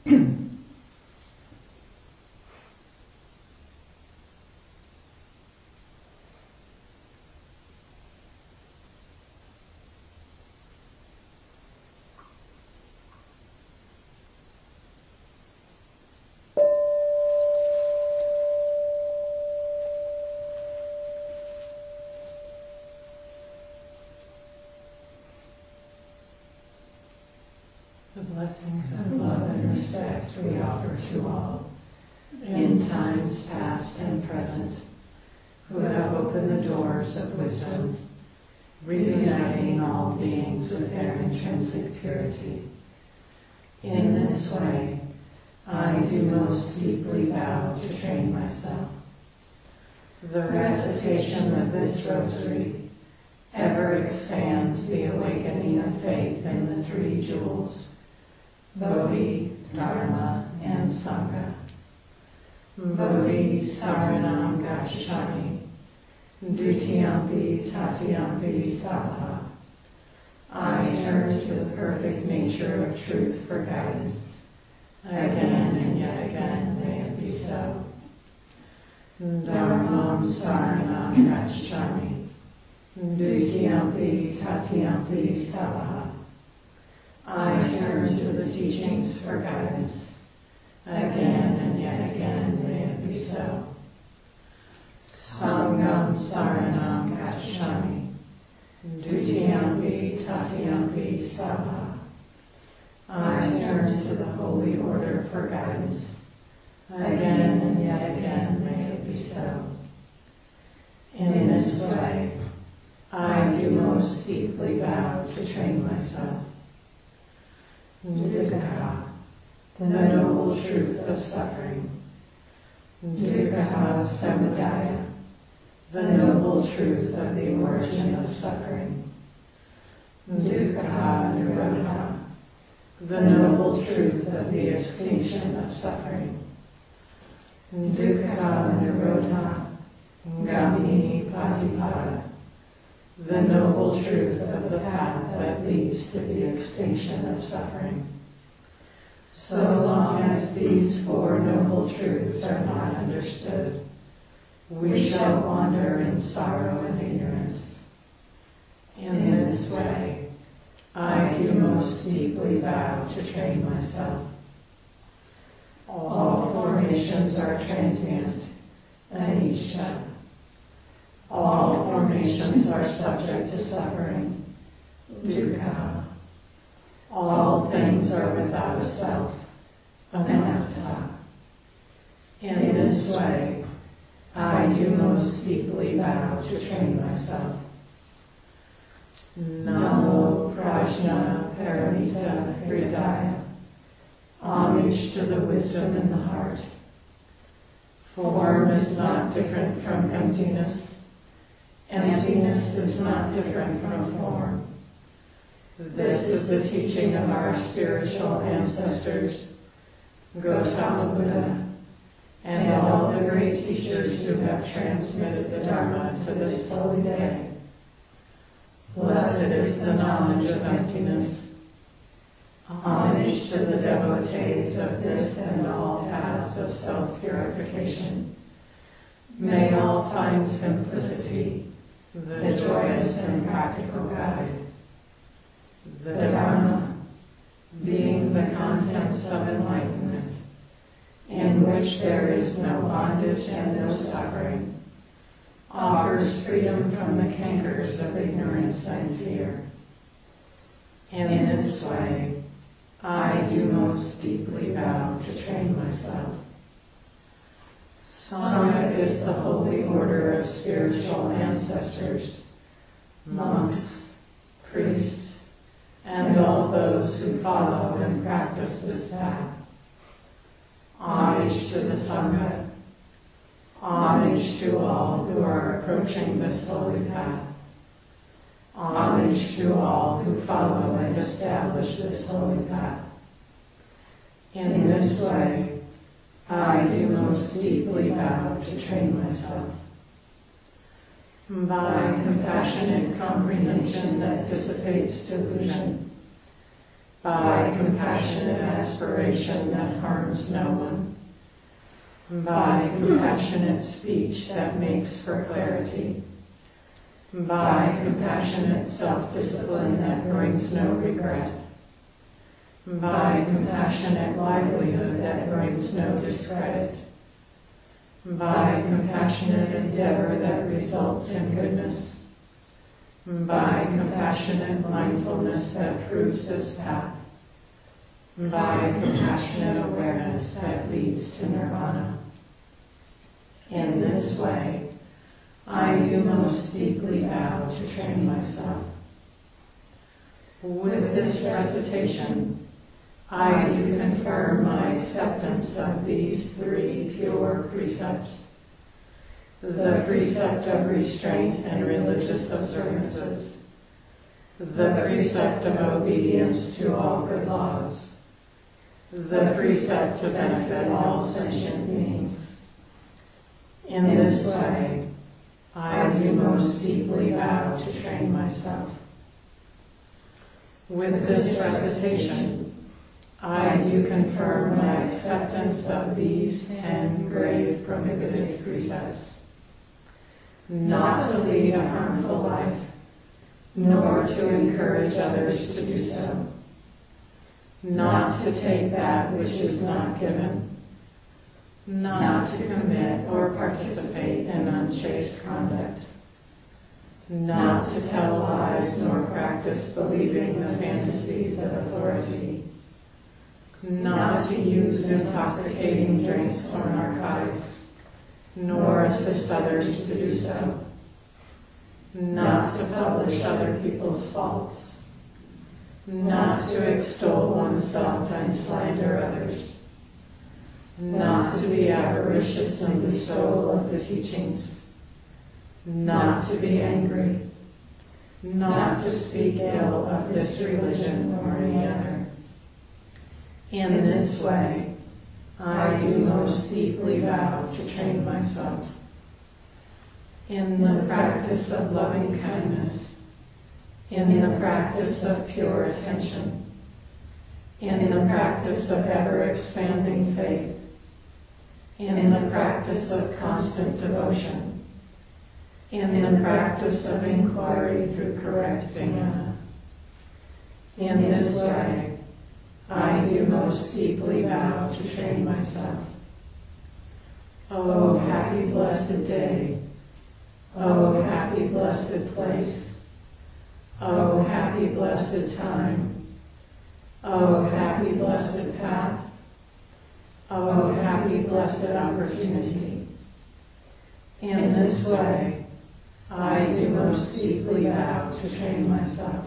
The blessings of love and respect we offer to all, in times past and present, who have opened the doors of wisdom, reuniting all beings with their intrinsic purity. In this way, I do most deeply vow to train myself. The recitation of this rosary ever expands the awakening of faith in the three jewels, Bodhi, Dharma, and Sangha. Bodhi Saranam Gacchami, Dutiyampi Tatiyampi Saha. I turn to the perfect nature of truth for guidance. Again and yet again may it be so. Dharmam Saranam Gacchami, Dutiyampi Tatiyampi Saha. I turn to the teachings for guidance. Again and yet again may it be so. Sangam Saranam Gacchami, Dutiyampi Tatiyampi Saha. I turn to the holy order for guidance. Again and yet again may it be so. In this way, I do most deeply vow to train myself. Dukkha, the noble truth of suffering. Dukkha Samudaya, the noble truth of the origin of suffering. Dukkha Nirodha, the noble truth of the extinction of suffering. Dukkha Nirodha Gamini Patipada, the noble truth of the path that leads to the extinction of suffering. So long as these four noble truths are not understood, we shall wander in sorrow and ignorance. In this way, I do most deeply vow to train myself. All formations are transient, anicca. All formations are subject to suffering, dukkha. All things are without a self, anatta. In this way, I do most deeply vow to train myself. Namo Prajna Paramita Hridaya. Homage to the wisdom in the heart. Form is not different from emptiness. Emptiness is not different from form. This is the teaching of our spiritual ancestors, Gautama Buddha, and all the great teachers who have transmitted the Dharma to this holy day. Blessed is the knowledge of emptiness. Homage to the devotees of this and all paths of self-purification. May all find simplicity, the joyous and practical guide. The Dharma, being the contents of enlightenment, in which there is no bondage and no suffering, offers freedom from the cankers of ignorance and fear. In this way, I do most deeply vow to train myself. Sangha is the holy order of spiritual ancestors, monks, priests, and all those who follow and practice this path. Homage to the Sangha. Homage to all who are approaching this holy path. Homage to all who follow and establish this holy path. In this way, I do most deeply vow to train myself. By compassionate comprehension that dissipates delusion, by compassionate aspiration that harms no one, by compassionate speech that makes for clarity, by compassionate self-discipline that brings no regret, by compassionate livelihood that brings no discredit, by compassionate endeavor that results in goodness, by compassionate mindfulness that proves this path, by compassionate awareness that leads to nirvana. In this way, I do most deeply vow to train myself. With this recitation, I do confirm my acceptance of these three pure precepts: the precept of restraint and religious observances, the precept of obedience to all good laws, the precept to benefit all sentient beings. In this way, I do most deeply vow to train myself. With this recitation, I do confirm my acceptance of these 10 grave prohibited precepts: not to lead a harmful life, nor to encourage others to do so, not to take that which is not given, not to commit or participate in unchaste conduct, not to tell lies nor practice believing the fantasies of authority, not to use intoxicating drinks or narcotics, nor assist others to do so, not to publish other people's faults, not to extol oneself and slander others, not to be avaricious in bestowal of the teachings, not to be angry, not to speak ill of this religion or any other. In this way, I do most deeply vow to train myself. In the practice of loving kindness, in the practice of pure attention, in the practice of ever-expanding faith, in the practice of constant devotion, in the practice of inquiry through correct jnana. In this way, I do most deeply vow to train myself. Oh, happy blessed day. Oh, happy blessed place. Oh, happy blessed time. Oh, happy blessed path. Oh, happy blessed opportunity. In this way, I do most deeply vow to train myself.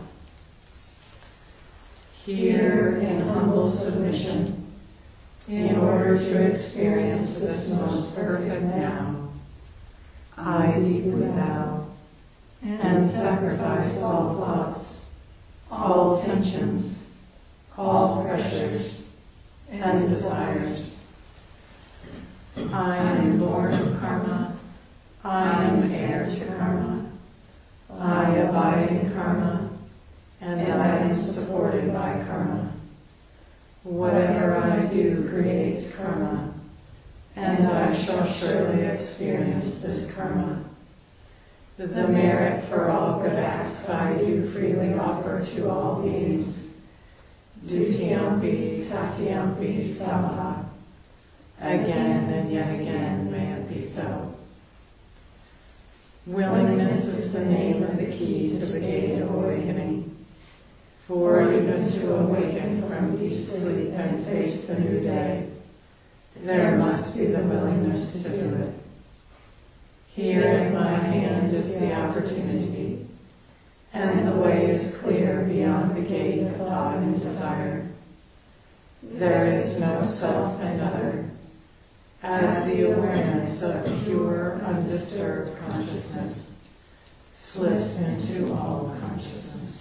Here in humble submission, in order to experience this most perfect now, I deeply vow and sacrifice all thoughts, all tensions, all pressures and desires. I am born of karma. I am heir to karma. I abide in karma, and I am supported by karma. Whatever I do creates karma, and I shall surely experience this karma. The merit for all good acts I do freely offer to all beings. Dutiyampi tatiyampi samaha. Again and yet again may it be so. Willingness is the name of the key to the gate of awakening. For even to awaken from deep sleep and face the new day, there must be the willingness to do it. Here in my hand is the opportunity, and the way is clear beyond the gate of thought and desire. There is no self and other, as the awareness of pure, undisturbed consciousness slips into all consciousness.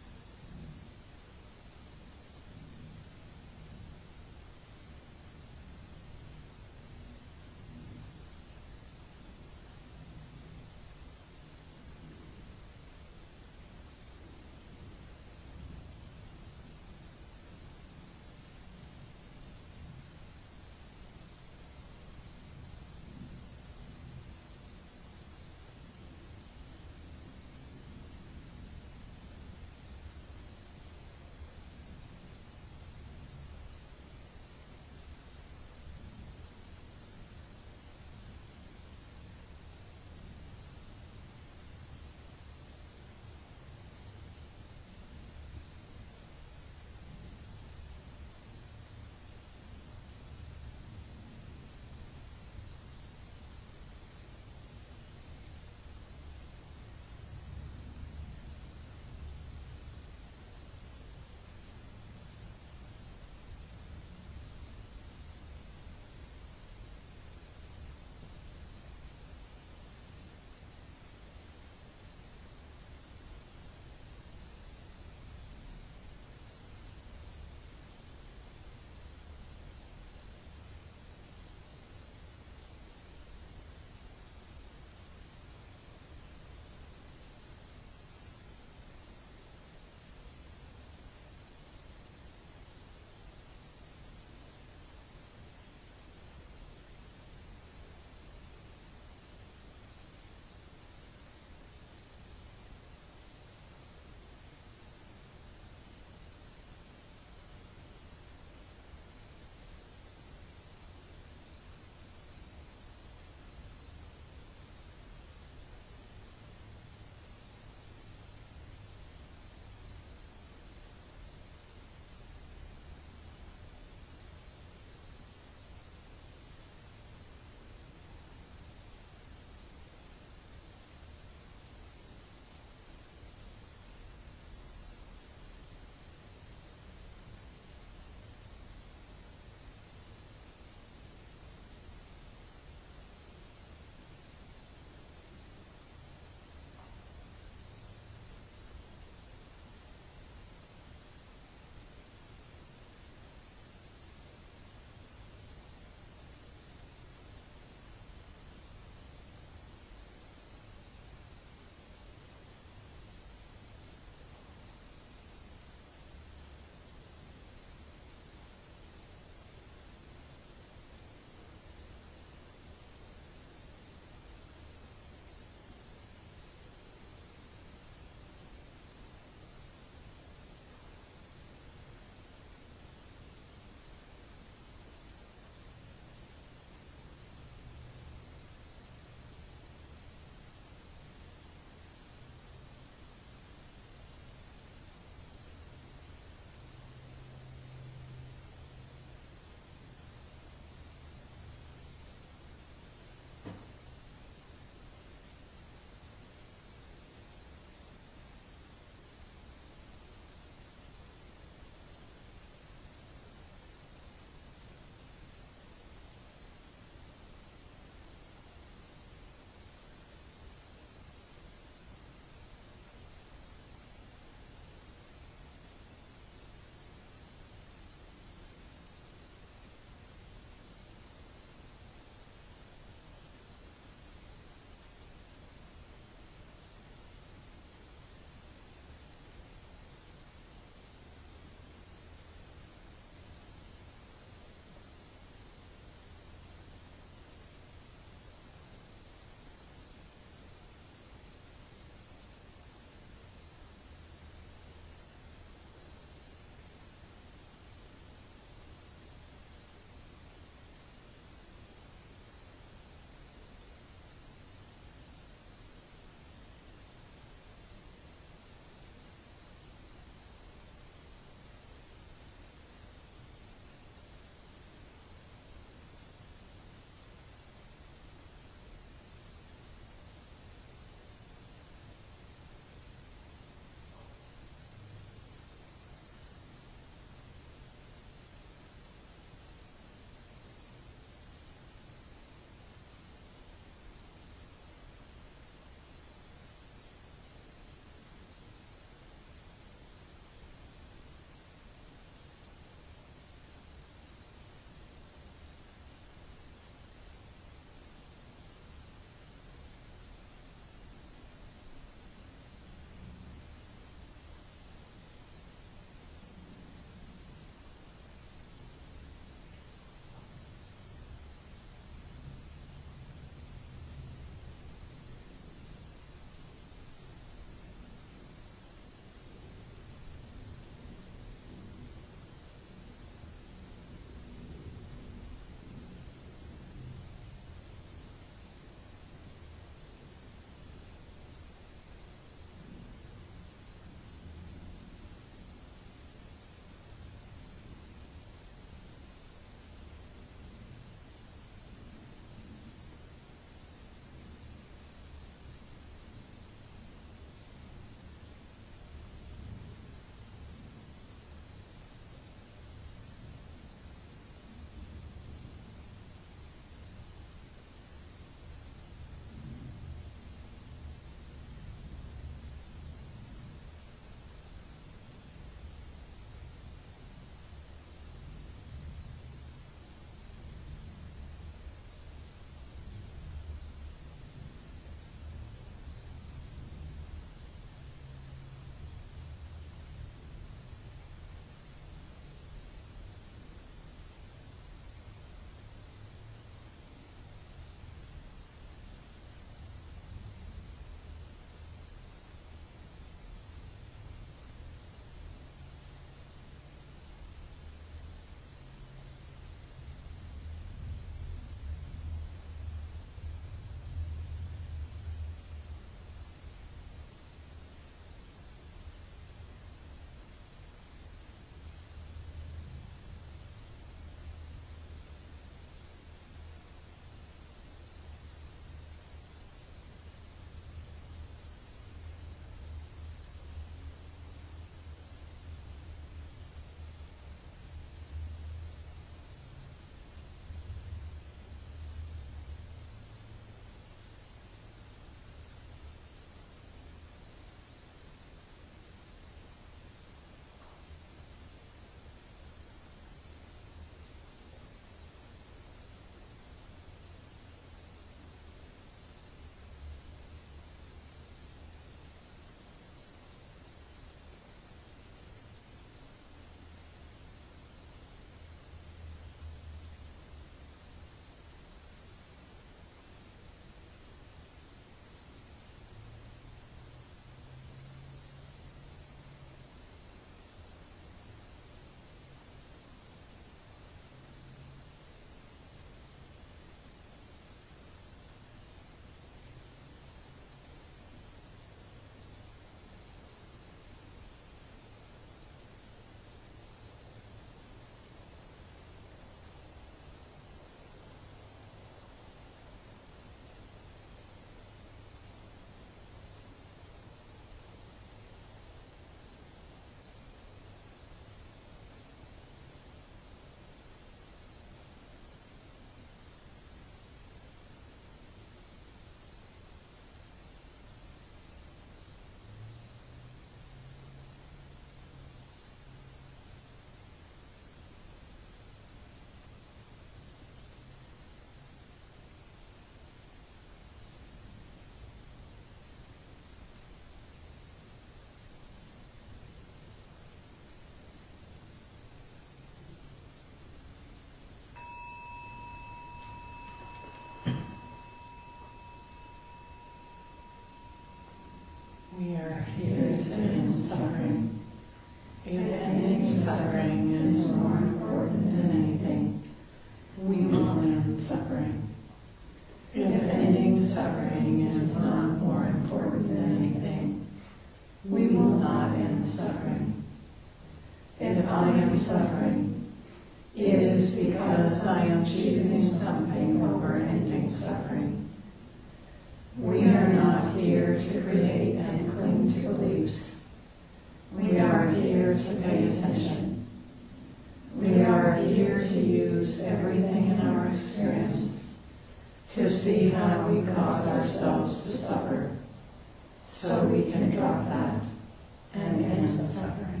suffering is more important than anything, we will end suffering. If ending suffering is not more important than anything, we will not end suffering. If I am suffering, it is because I am choosing something over ending suffering. We are not here to create and cling to beliefs. We are here to pay attention. We are here to use everything in our experience to see how we cause ourselves to suffer, so we can drop that and end the suffering.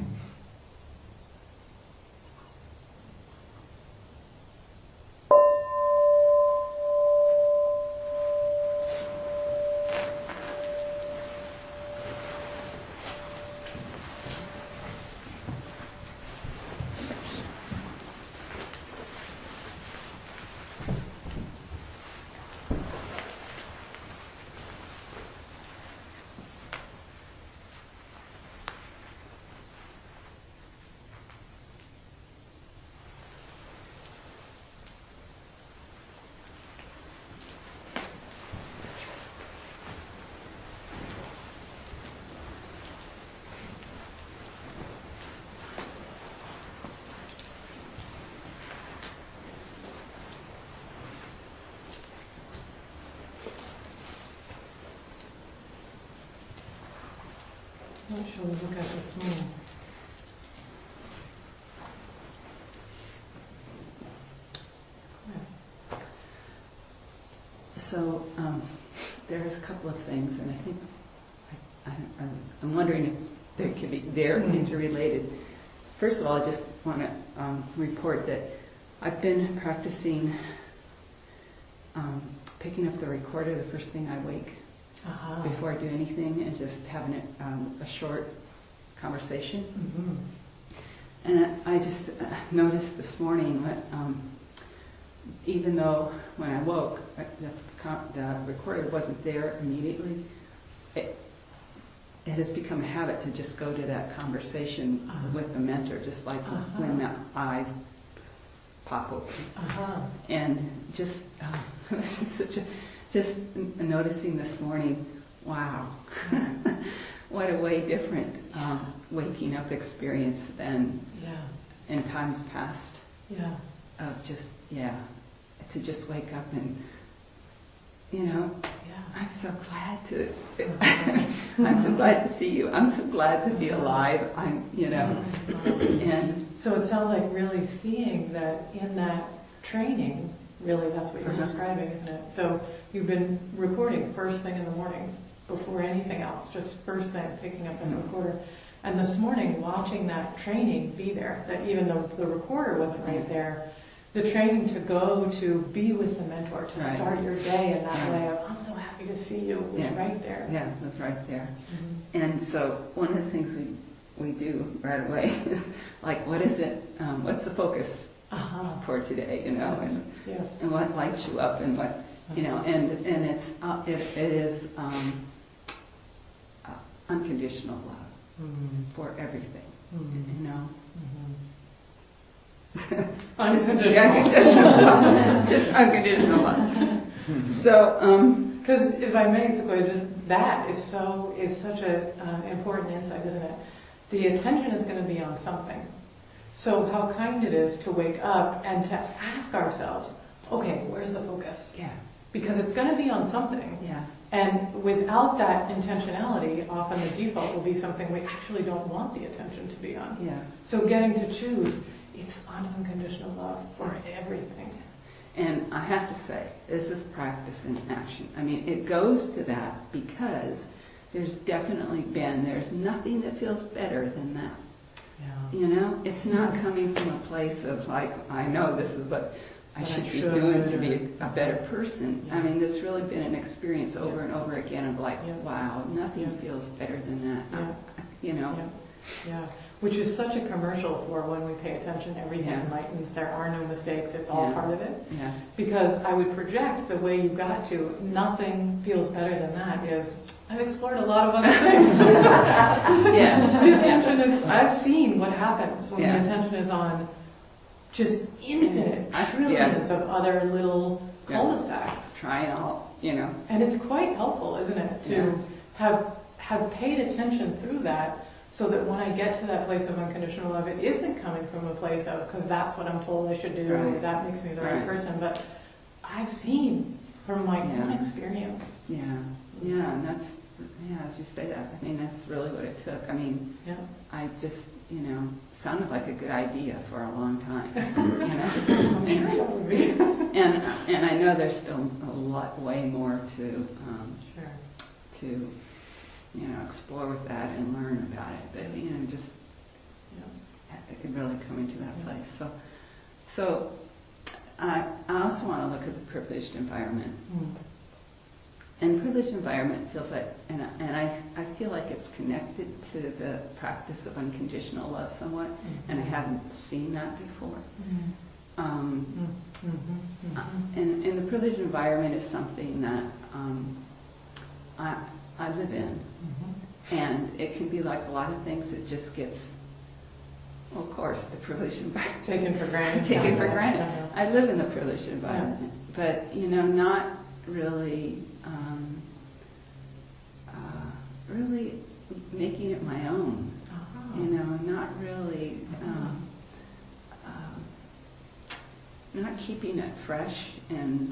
What shall we look at this morning? So there's a couple of things, and I think I'm wondering if they're interrelated. First of all, I just want to report that I've been practicing picking up the recorder the first thing I wake. Before I do anything, and just having a short conversation. Mm-hmm. And I just noticed this morning that even though when I woke, the recorder wasn't there immediately, it has become a habit to just go to that conversation with the mentor, just like when the eyes pop open. And just just noticing this morning, wow, what a way different waking up experience than in times past. Yeah. Of just, to just wake up and, I'm so glad to, I'm so glad to see you. I'm so glad to be alive. And so it sounds like really seeing that in that training. Really, that's what you're describing, isn't it? So you've been recording first thing in the morning, before anything else, just first thing, picking up the recorder. And this morning, watching that training be there, that even though the recorder wasn't right there, the training to go to be with the mentor, to start your day in that way of, I'm so happy to see you, was right there. Yeah, it was right there. Mm-hmm. And so one of the things we do right away is, like, what is it, what's the focus? For today, and what lights you up, and what, and it is unconditional love for everything, Unconditional love, just unconditional love. So, because if I may, Sequoia, just that is such an important insight, isn't it? The attention is going to be on something. So how kind it is to wake up and to ask ourselves, okay, where's the focus? Yeah. Because it's going to be on something. Yeah. And without that intentionality, often the default will be something we actually don't want the attention to be on. Yeah. So getting to choose, it's unconditional love for everything. And I have to say, this is practice in action. I mean, it goes to that because there's nothing that feels better than that. Yeah. It's not coming from a place of like, I know this is what I should be doing to be a better person. Yeah. I mean, there's really been an experience over and over again of like, wow, nothing feels better than that. Yeah. Yeah. which is such a commercial for when we pay attention, everything enlightens, there are no mistakes, it's all part of it. Yeah. Because I would project the way you got to, nothing feels better than that, is I've explored a lot of other things. The attention is, I've seen what happens when the attention is on just infinite trillions of other little cul-de-sacs. Trial, And it's quite helpful, isn't it, to have paid attention through that, so that when I get to that place of unconditional love, it isn't coming from a place of, because that's what I'm told I should do, or that makes me the right person, but I've seen from my own experience. And that's, as you say that, I mean, that's really what it took. I mean, I just, sounded like a good idea for a long time, I'm sure that would be. and I know there's still way more to explore with that and learn about it. But just really coming to that place. So I also want to look at the privileged environment. And privileged environment feels like, and I feel like it's connected to the practice of unconditional love somewhat, and I haven't seen that before. And the privileged environment is something that I live in, and it can be like a lot of things. It just gets, well, of course, the privileged environment taken for granted. Taken for granted. I live in the privileged environment, but not really, really making it my own. Not really, not keeping it fresh and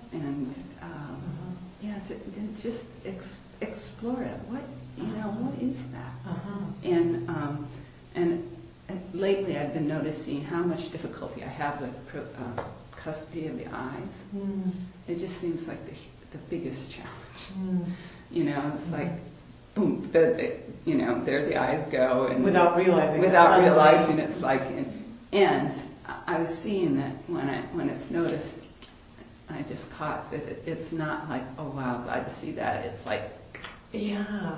to just explore it. What is that? And lately I've been noticing how much difficulty I have with custody of the eyes. It just seems like the biggest challenge. It's like, boom, there the eyes go, and without realizing it's like, and I was seeing that when it's noticed, I just caught that it's not like, oh wow, glad to see that. It's like, Yeah.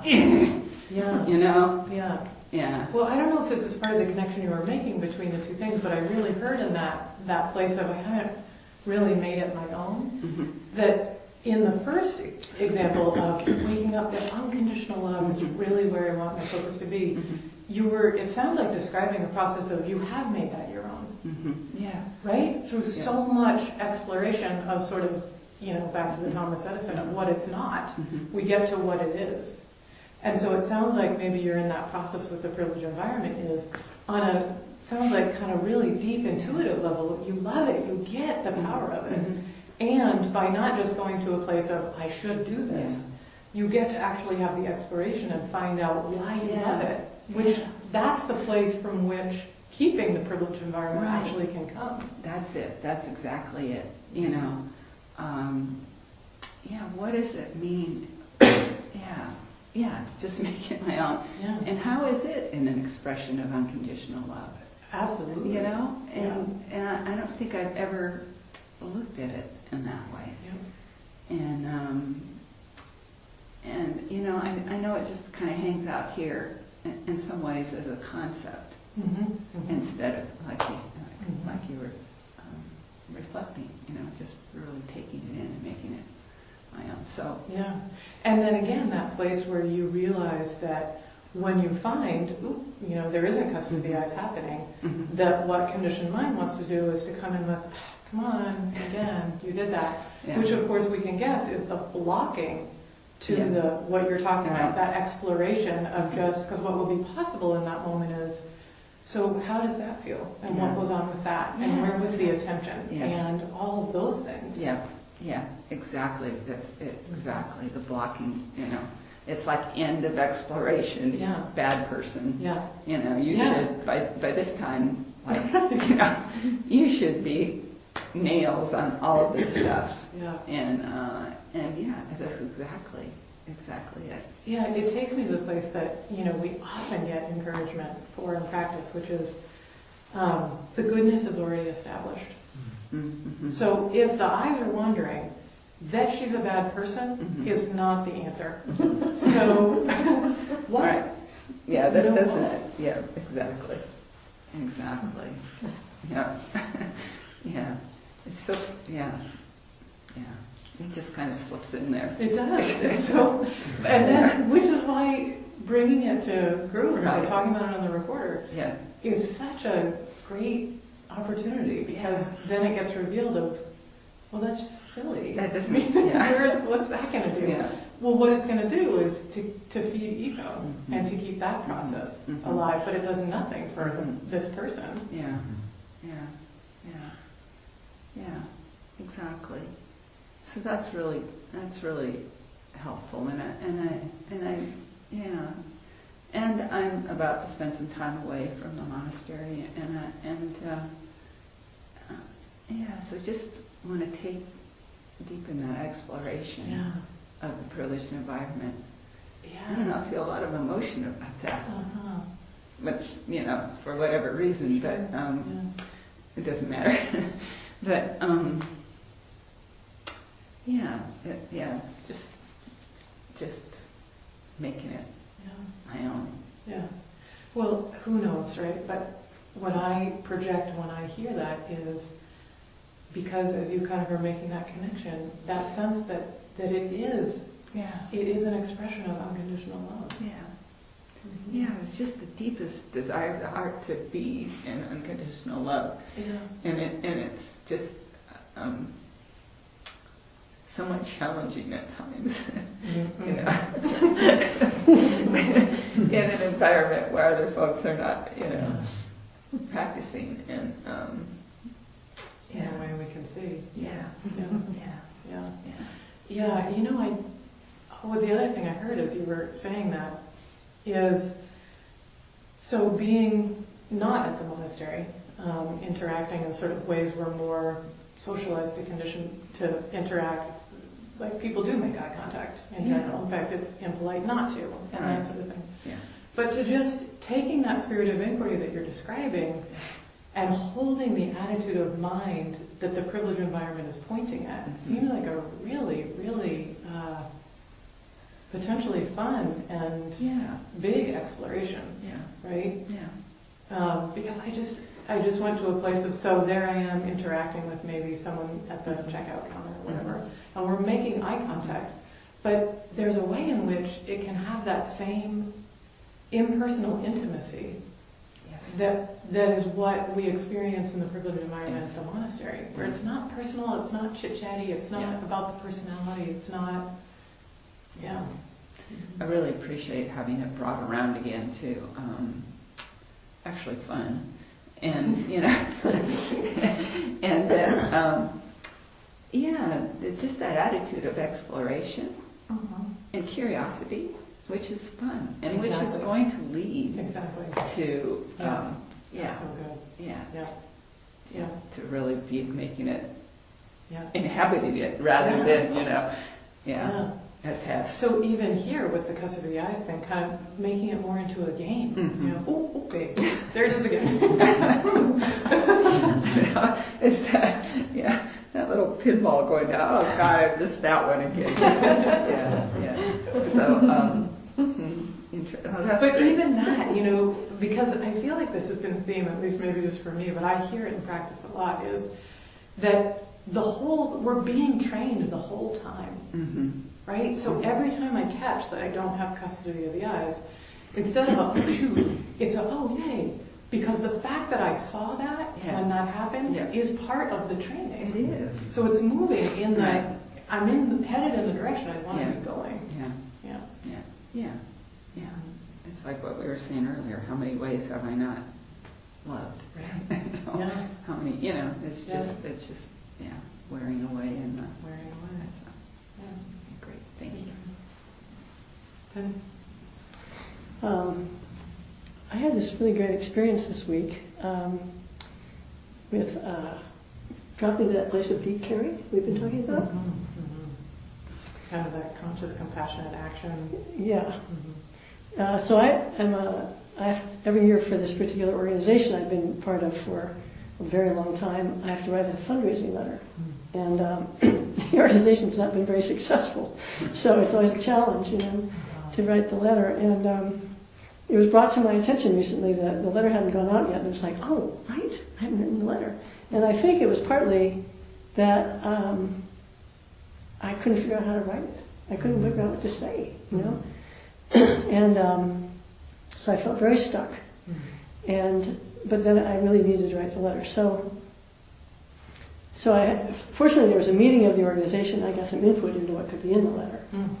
Yeah. Well, I don't know if this is part of the connection you were making between the two things, but I really heard in that place of I haven't really made it my own. That in the first example of waking up, that unconditional love is really where I want my focus to be. It sounds like describing a process of you have made that your own. Right? Through so much exploration of sort of, back to the Thomas Edison of what it's not, we get to what it is. And so it sounds like maybe you're in that process with the privileged environment is on sounds like kind of really deep intuitive level, you love it, you get the power of it. And by not just going to a place of, I should do this, you get to actually have the exploration and find out why you love it. Which that's the place from which keeping the privileged environment actually can come. That's it. That's exactly it. What does it mean? Just make it my own. And how is it in an expression of unconditional love? Absolutely. And I don't think I've ever looked at it in that way. And I know it just kind of hangs out here in some ways as a concept instead of like you were reflecting, just really taking it in and making it my own. So and then again, that place where you realize that when you find, there isn't custody of the eyes happening, that what conditioned mind wants to do is to come in with, come on, again, you did that, which of course we can guess is the blocking to what you're talking about, that exploration of just, because what will be possible in that moment is, so how does that feel? And what goes on with that? And where was the attention? And all of those things. Exactly. That's it. Exactly. The blocking, it's like end of exploration. Bad person. You should, by this time, you should be nails on all of this stuff. And that's exactly it. It takes me to the place that, we often get encouragement for in practice, which is the goodness is already established. So if the eyes are wondering, that she's a bad person is not the answer. So Yeah, that doesn't it? Yeah, exactly. Yeah. Yeah. It's so, yeah. It just kind of slips in there. It does. It's so, and then, which is why bringing it to Groove, right, talking about it on the recorder, is such a great opportunity, because then it gets revealed of, well, that's just silly. That doesn't mean, what's that going to do? Yeah. Well, what it's going to do is to feed ego and to keep that process alive, but it does nothing for this person. Yeah, exactly. So that's really helpful, and I'm about to spend some time away from the monastery, so just want to take deepen that exploration of the privileged environment. Yeah. I don't know, I feel a lot of emotion about that. Which, for whatever reason, but it doesn't matter. But just making it my own. Yeah. Well, who knows, right? But what I project when I hear that is, because as you kind of are making that connection, that sense that it is an expression of unconditional love. Yeah. Mm-hmm. Yeah, it's just the deepest desire of the heart to be in unconditional love. Yeah. And it's just somewhat challenging at times. In an environment where other folks are not, practicing, and in a way we can see. Yeah. Well, the other thing I heard as you were saying that is, so being not at the monastery, interacting in sort of ways we're more socialized to condition to interact, like people do make eye contact in general. In fact, it's impolite not to, and that sort of thing. Yeah. But to just taking that spirit of inquiry that you're describing and holding the attitude of mind that the privileged environment is pointing at, it seems like a really, really potentially fun and big exploration. Yeah. Right? Yeah. Because I just went to a place of, so there I am interacting with maybe someone at the checkout counter or whatever, and we're making eye contact. But there's a way in which it can have that same impersonal intimacy that is what we experience in the privileged environment at the monastery, where it's not personal, it's not chit-chatty, it's not about the personality, it's not, I really appreciate having it brought around again too. Actually fun. And, and then, just that attitude of exploration and curiosity, which is fun, and which is going to lead to, that's so good. to really be making it, inhabiting it rather than, a test. So even here with the Casa de Eyes thing, kind of making it more into a game. Okay, there it is again. It's that little pinball going down. Oh God, I missed that one again. So, but great. Even that, because I feel like this has been a theme, at least maybe just for me, but I hear it in practice a lot, is that we're being trained the whole time. Right? So every time I catch that I don't have custody of the eyes, instead of a shoot, it's a yay. Because the fact that I saw that when that happened is part of the training. It is. So it's moving in I'm headed in the direction I want to be going. Yeah. It's like what we were saying earlier. How many ways have I not loved? Right. How many? It's just wearing away and wearing away. Great. Thank you. I had this really great experience this week with dropping to that place of deep caring we've been talking about. Kind of that conscious, compassionate action. Yeah. So every year for this particular organization I've been part of for a very long time, I have to write a fundraising letter. And the organization's not been very successful. So it's always a challenge, to write the letter. And it was brought to my attention recently that the letter hadn't gone out yet, and it was like, oh, right, I haven't written the letter. And I think it was partly that I couldn't figure out how to write it. I couldn't figure out what to say, you know. And so I felt very stuck. But then I really needed to write the letter. So fortunately there was a meeting of the organization. I got some input into what could be in the letter.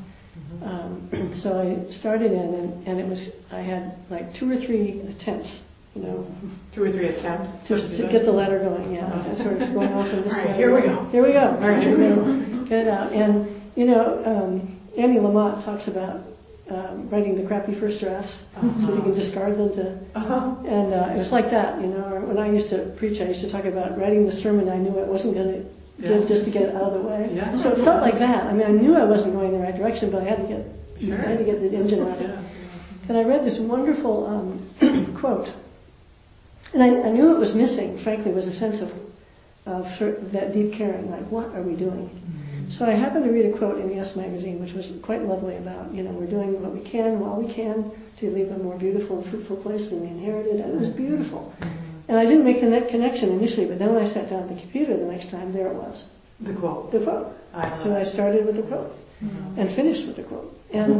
So I started in, and it was, I had like 2 or 3 attempts, you know. 2 or 3 attempts to get the letter going, yeah. Sort of going off in this All right, here we go. Here we go. All right. You know, get it out. And, you know, Annie Lamott talks about writing the crappy first drafts so you can discard them to, and it was like that, you know. Or when I used to preach, I used to talk about writing the sermon I knew I wasn't going to give just to get it out of the way. Yeah. So it felt like that. I mean, I knew I wasn't going in the right direction, but I had to get the engine running. Yeah. And I read this wonderful quote, and I knew it was missing. Frankly, was a sense of that deep caring, like what are we doing? So I happened to read a quote in Yes magazine, which was quite lovely about, you know, we're doing what we can while we can to leave a more beautiful and fruitful place than we inherited. And it was beautiful. And I didn't make the net connection initially, but then when I sat down at the computer the next time, there it was. The quote. The quote. So I started with the quote and finished with the quote.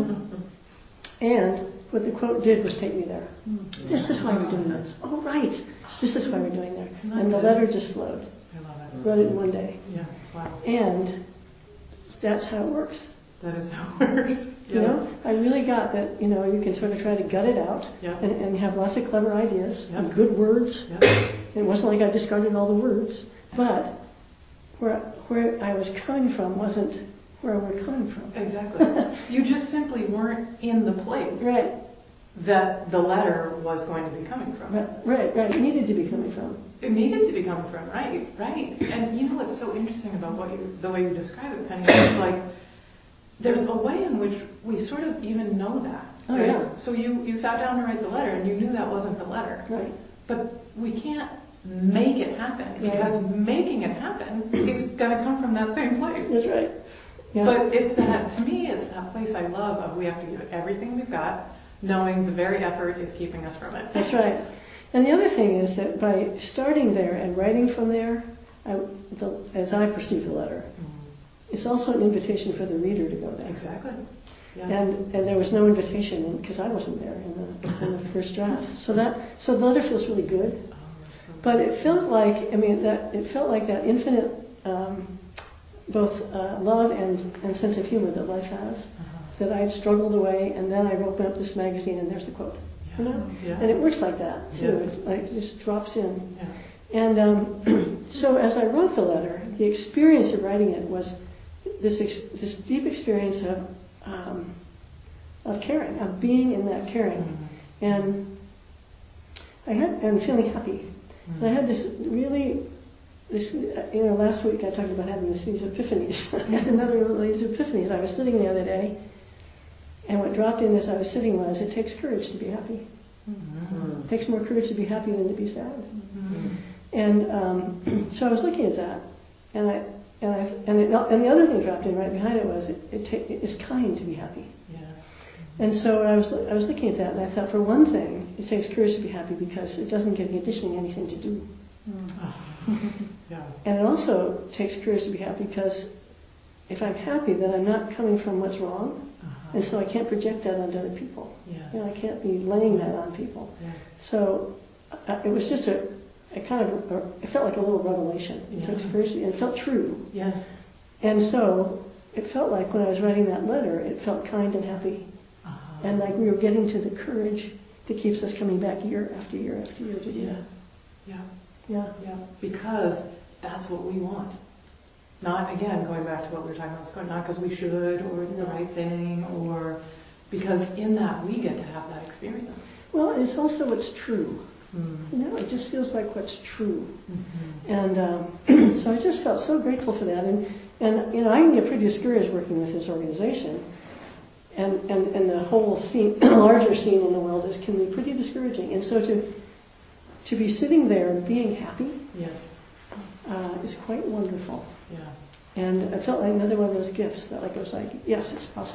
And what the quote did was take me there. This is why we're doing this. Oh, right. This is why we're doing this. And the letter just flowed. I love it. Wrote it in one day. Yeah. Wow. And that's how it works. That is how it works. Yes. You know, I really got that, you know, you can sort of try to gut it out and have lots of clever ideas and good words. It wasn't like I discarded all the words, but where I was coming from wasn't where we're coming from. Exactly. You just simply weren't in the place that the letter was going to be coming from. Right. It needed to be coming from. It needed to be coming from, right. And you know what's so interesting about the way you describe it, Penny, is like, there's a way in which we sort of even know that. Oh, right? yeah. So you sat down to write the letter and you knew that wasn't the letter. Right. But we can't make it happen because making it happen is going to come from that same place. That's right. Yeah. But to me, it's that place I love of we have to give it everything we've got, knowing the very effort is keeping us from it. That's right. And the other thing is that by starting there and writing from there, as I perceive the letter, it's also an invitation for the reader to go there. Exactly. Yeah. And there was no invitation because I wasn't there in the first draft. So the letter feels really good. But it felt like that infinite both love and sense of humor that life has. That I had struggled away, and then I opened up this magazine, and there's the quote. You know, and it works like that too. It just drops in. Yeah. And so as I wrote the letter, the experience of writing it was this deep experience of caring, of being in that caring, and feeling happy. And I had this last week I talked about having these epiphanies. I had another one of these epiphanies. I was sitting the other day, and what dropped in as I was sitting was, it takes courage to be happy. It takes more courage to be happy than to be sad. And so I was looking at that, and the other thing dropped in right behind it was, it's kind to be happy. Yeah. And so I was looking at that, and I thought, for one thing, it takes courage to be happy because it doesn't give conditioning anything to do. Yeah. And it also takes courage to be happy because if I'm happy, then I'm not coming from what's wrong, and so I can't project that onto other people. Yeah. You know, I can't be laying that on people. Yeah. So it was just it felt like a little revelation. It takes courage, and it felt true. Yes. And so it felt like when I was writing that letter, it felt kind and happy, and like we were getting to the courage that keeps us coming back year after year after year to do this. Yeah. Because that's what we want. Not, again, going back to what we were talking about, not because we should or it's the right thing, or because in that we get to have that experience. Well, it's also what's true. You know, it just feels like what's true. And so I just felt so grateful for that. And you know, I can get pretty discouraged working with this organization. And the whole scene, larger scene in the world can be pretty discouraging. And so to be sitting there and being happy is quite wonderful. Yeah. And I felt like another one of those gifts that it was like, yes, it's possible.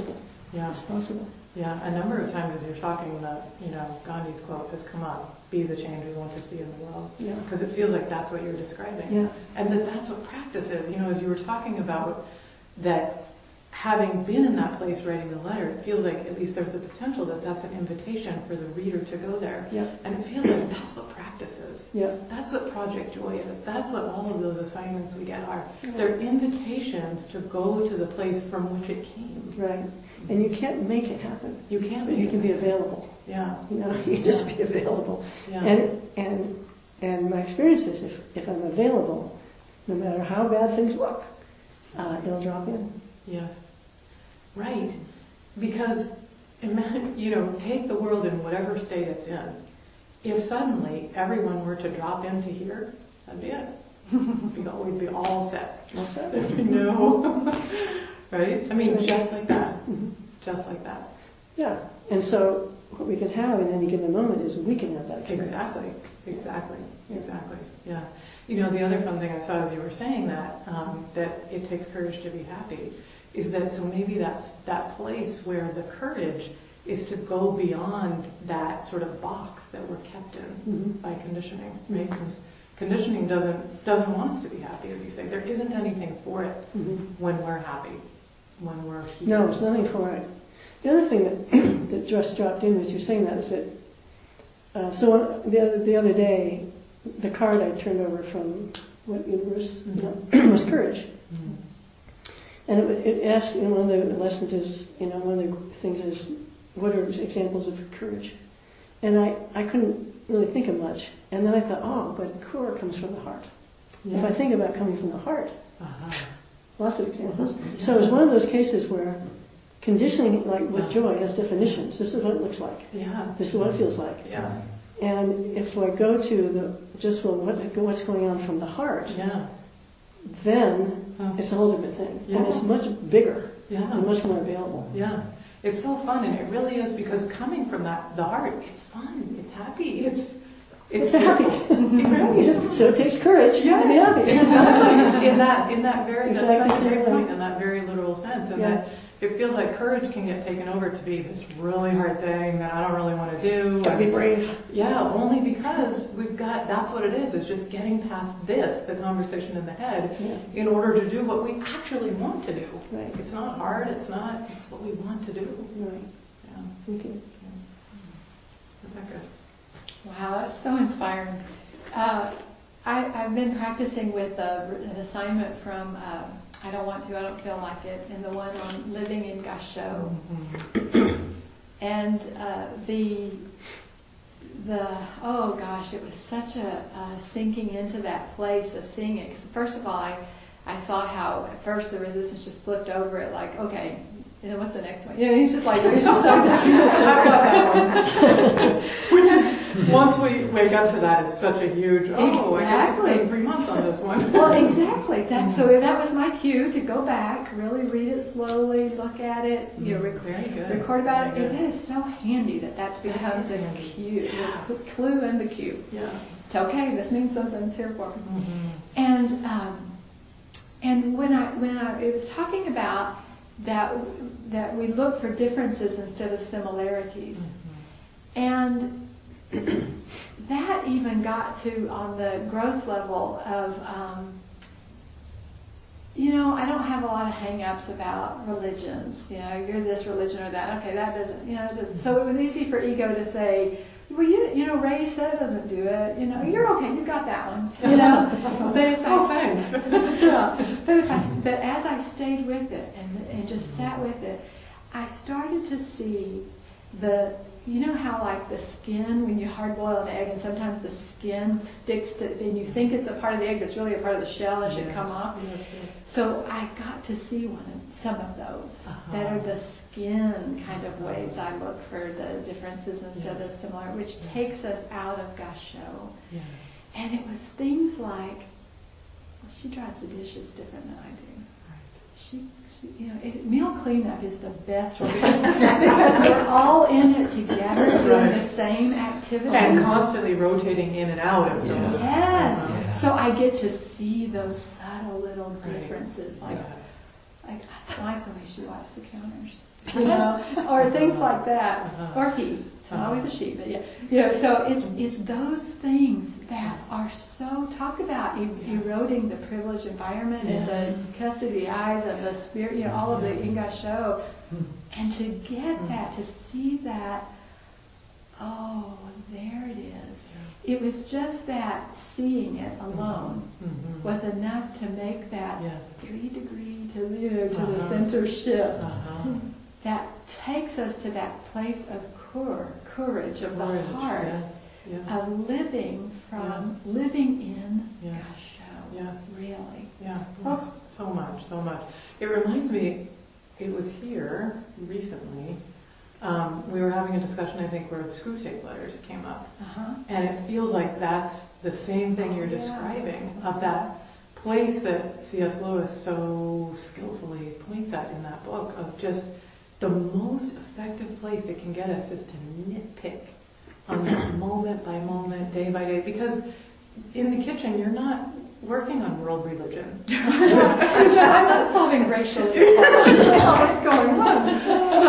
Yeah. It's possible. Yeah, a number of times as you're talking, Gandhi's quote has come up, be the change we want to see in the world. Yeah. Because it feels like that's what you're describing. Yeah. And that's what practice is. As you were talking about that, having been in that place writing the letter, it feels like at least there's the potential that that's an invitation for the reader to go there. Yeah. And it feels like that's what practice is. Yeah. That's what Project Joy is. That's what all of those assignments we get are. Yeah. They're invitations to go to the place from which it came. Right. And you can't make it happen. You can't But make you can it be happen. available. Yeah. You just be available. Yeah. And my experience is if I'm available, no matter how bad things look, it'll drop in. Yes. Right. Because, take the world in whatever state it's in. If suddenly everyone were to drop into here, that'd be it. We'd be all set. All set? There'd be no... Right? I mean, just like that. Mm-hmm. Just like that. Yeah. And so what we can have in any given moment is we can have that experience. Exactly. Yeah. The other fun thing I saw as you were saying that it takes courage to be happy, is that so maybe that's that place where the courage is to go beyond that sort of box that we're kept in by conditioning, right? Because conditioning doesn't want us to be happy, as you say. There isn't anything for it when we're happy, when we're here. No, there's nothing for it. The other thing that just dropped in as you're saying that is that the other day, the card I turned over from what universe was courage. Mm-hmm. And it asked, one of the lessons is, one of the things is, what are examples of courage? And I couldn't really think of much. And then I thought, but core comes from the heart. Yes. If I think about coming from the heart, lots of examples. Yeah. So it was one of those cases where conditioning, like with joy, has definitions. This is what it looks like. Yeah. This is what it feels like. Yeah. And if I go to what's going on from the heart, then it's a whole different thing. Yeah. And it's much bigger and much more available. Yeah. It's so fun, and it really is, because coming from the heart, it's fun, it's happy, it's happy. Right? So it takes courage to be happy. Exactly. in that very that's such a great point, in that very literal sense, and that it feels like courage can get taken over to be this really hard thing that I don't really want to do. Gotta be brave. Yeah, only because that's what it is just getting past the conversation in the head, in order to do what we actually want to do. Right. It's not hard, it's what we want to do. Right. Yeah. Thank you. Rebecca. Wow, that's so inspiring. I've been practicing with an assignment from I Don't Feel Like It, and the one on living in Gasho. Mm-hmm. And it was such a sinking into that place of seeing it. Because first of all, I saw how at first the resistance just flipped over it, like, okay, what's the next one? He's just so dismissive. I've got that one. Which is, once we wake up to that, it's such a huge, I guess it's been 3 months on this one. Well, exactly. So that was my cue to go back, really read it slowly, look at it, record about it. It is so handy that's becomes a cue, the clue and the cue. Yeah. It's okay, this means something's here for me. Mm-hmm. And when it was talking about that we look for differences instead of similarities. Mm-hmm. And that even got to, on the gross level of, I don't have a lot of hang-ups about religions. You're this religion or that. Okay, that doesn't, so it was easy for ego to say, well, Ray said it doesn't do it. You're okay. You got that one. But if but as I stayed with it and just sat with it, I started to see how like the skin, when you hard boil an egg and sometimes the skin sticks to, and you think it's a part of the egg, but it's really a part of the shell and should come off. Yes. So I got to see some of those that are the skin kind of ways I look for the differences instead of similar, which takes us out of Gasho. Yes. And it was things like, she dries the dishes different than I do. Right. Meal cleanup is the best one because we're all in it together doing the same activities. And constantly rotating in and out of those. Yes. So I get to see those subtle little differences. Like, like, I don't like the way she wipes the counters, you know, or things like that, or he. It's not always a she, but yeah, you know. So it's those things that are so, talk about eroding the privileged environment and the custody eyes and the spirit, you know, all of the Inga show, and to get that, to see that. Oh, there it is. It was just that seeing it alone was enough to make that 3-degree to the center shift. That takes us to that place of courage of the heart, of living in Gasho. Really. Yeah. Oh, so much. It reminds me, it was here recently. We were having a discussion, I think, where the screw tape letters came up. And it feels like that's the same thing you're describing, of that place that C.S. Lewis so skillfully points at in that book, of just the most effective place it can get us is to nitpick on that moment by moment, day by day. Because in the kitchen, you're not working on world religion. I'm not solving racial inequality. What's going on?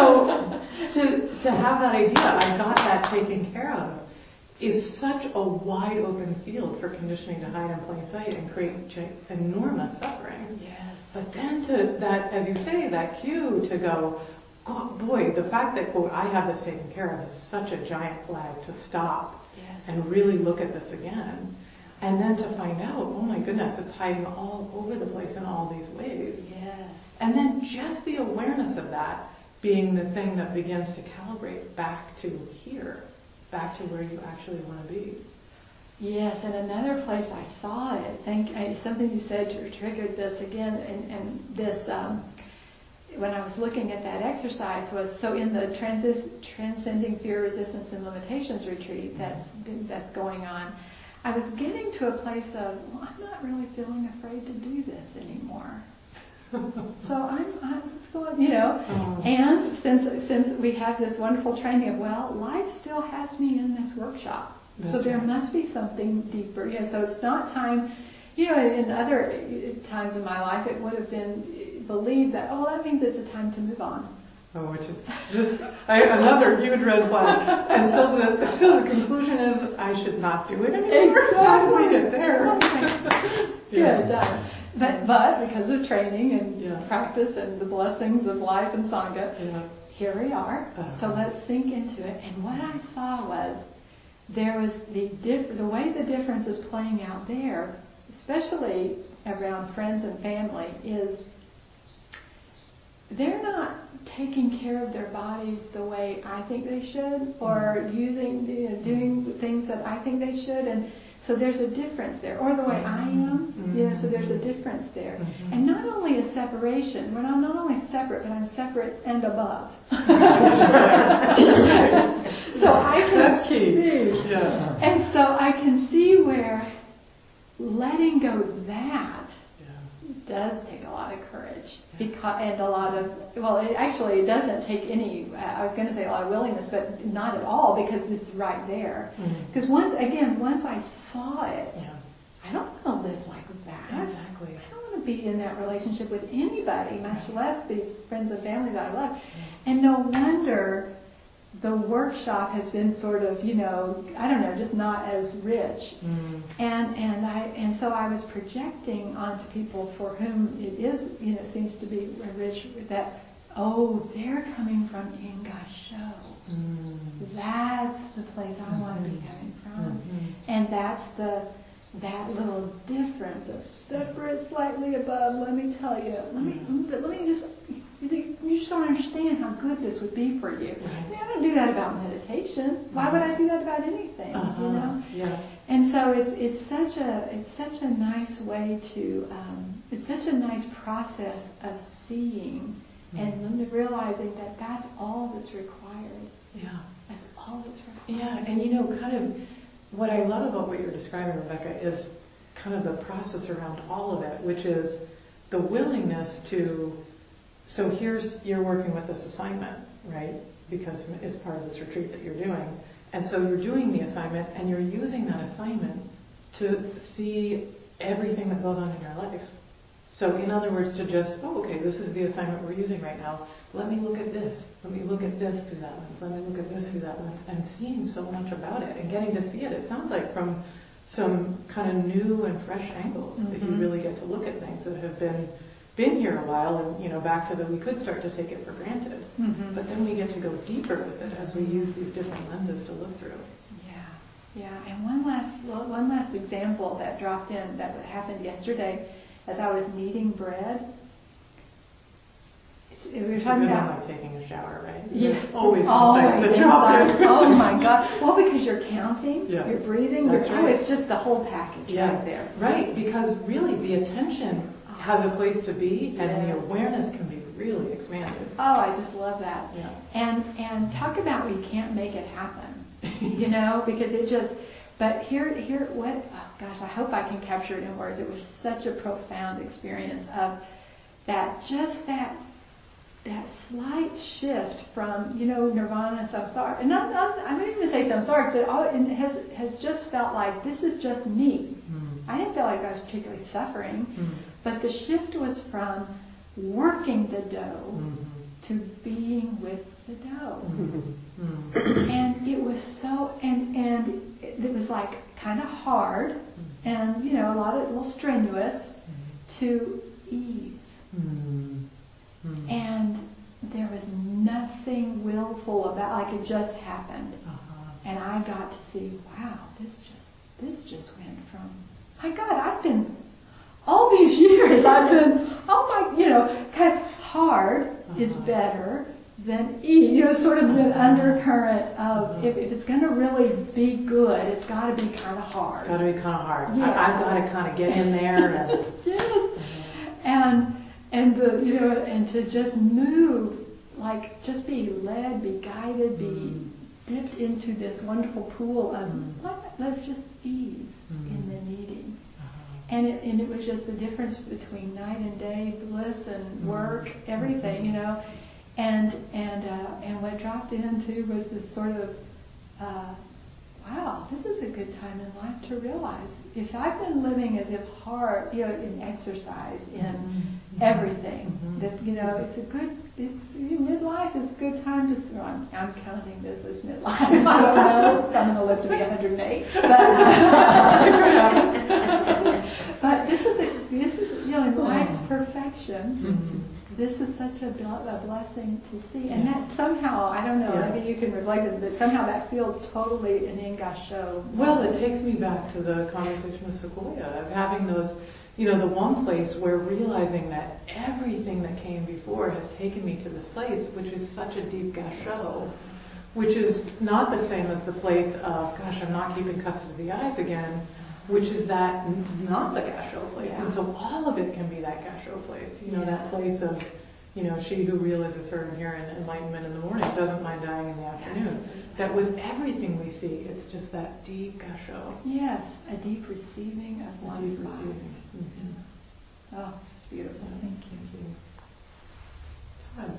So to have that idea, I got that taken care of, is such a wide open field for conditioning to hide in plain sight and create enormous suffering. Yes. But then to that, as you say, that cue to go, God, boy, the fact that, quote, I have this taken care of is such a giant flag to stop and really look at this again. And then to find out, oh my goodness, it's hiding all over the place in all these ways. Yes. And then just the awareness of that being the thing that begins to calibrate back to here, back to where you actually want to be. Yes, and another place I saw it, something you said triggered this again, and this, when I was looking at that exercise, was so in the Transcending Fear, Resistance, and Limitations retreat that's going on, I was getting to a place of, well, I'm not really feeling afraid to do this anymore. So what's going, you know, and since we have this wonderful training of, well, life still has me in this workshop, so there must be something deeper. You know, so it's not time. You know, in other times in my life, it would have been believed that, oh, that means it's a time to move on. Oh, which is just another huge red flag. And so the conclusion is, I should not do it anymore. Exactly. How did we get there? Good, done. But because of training and practice and the blessings of life and Sangha, here we are. So let's sink into it. And what I saw was there was the way the difference is playing out there, especially around friends and family, is they're not taking care of their bodies the way I think they should, or doing things that I think they should, and so there's a difference there, or the way I am, so there's a difference there. And not only a separation, we're not only separate, but I'm separate and above. So I can see, and so I can see where letting go that does take a lot of courage, and a lot of, it doesn't take any, I was going to say a lot of willingness, but not at all, because it's right there. Because once I saw it, I don't want to live like that. Exactly. I don't want to be in that relationship with anybody, much less these friends and family that I love. And no wonder the workshop has been sort of, just not as rich. And so I was projecting onto people for whom it is, seems to be rich, that, they're coming from Ingasho. That's the place I want to be coming from. And that's that little difference of separate, slightly above. Let me tell you. You just don't understand how good this would be for you. I don't do that about meditation. Why would I do that about anything? And so it's such a nice way to. It's such a nice process of seeing and realizing that that's all that's required. That's all that's required. And kind of what I love about what you're describing, Rebecca, is kind of the process around all of it, which is the willingness to. So you're working with this assignment, right? Because it's part of this retreat that you're doing. And so you're doing the assignment and you're using that assignment to see everything that goes on in your life. So in other words, to just, okay, this is the assignment we're using right now. Let me look at this. Let me look at this through that lens. Let me look at this through that lens. And seeing so much about it and getting to see it. It sounds like from some kind of new and fresh angles that you really get to look at things that have been here a while, and back to we could start to take it for granted, but then we get to go deeper with it as we use these different lenses to look through. Yeah. And one last example that dropped in that happened yesterday, as I was kneading bread. We were talking about like taking a shower, right? Yeah, always insights. Oh my God! Well, because you're counting, you're breathing. That's right. It's just the whole package right there. Right, because really the attention has a place to be, and the awareness can be really expanded. Oh, I just love that. Yeah. And talk about we can't make it happen, because it just. But here, what? Oh gosh, I hope I can capture it in words. It was such a profound experience of that. Just that slight shift from nirvana, samsara, and I'm not even say samsara, because it has just felt like this is just me. I didn't feel like I was particularly suffering, but the shift was from working the dough to being with the dough, and it was so and it was like kind of hard, and a little strenuous to ease. And there was nothing willful about, like it just happened. And I got to see, wow, this just went from, my God, I've been, all these years I've been, kind of hard is better than easy. Sort of the undercurrent of, if it's going to really be good, it's got to be kind of hard. Got to be kind of hard. Yeah. I've got to kind of get in there. And Yes. And to just move, like just be led, be guided, be dipped into this wonderful pool of let's just ease in the needing. And it was just the difference between night and day, bliss and work, everything, And what dropped into was this sort of, wow, this is a good time in life to realize if I've been living as if hard, in exercise, in everything, that's, it's a good, midlife is a good time to, I'm counting this as midlife. I don't know if I'm going to live to be 108, but this is life's perfection. This is such a blessing to see, and that somehow, I don't know, maybe you can reflect it, but somehow that feels totally an Engasho. Well, it takes me back to the conversation with Sequoia of having those, the one place where realizing that everything that came before has taken me to this place, which is such a deep gasho, which is not the same as the place of, gosh, I'm not keeping custody of the eyes again, which is that not the gasho place. And so all of it can be that gasho place, that place of, she who realizes her inherent enlightenment in the morning doesn't mind dying in the afternoon. That with everything we see, it's just that deep gasho. Yes, a deep receiving of one's deep receiving. Oh, it's beautiful. Thank you. Todd.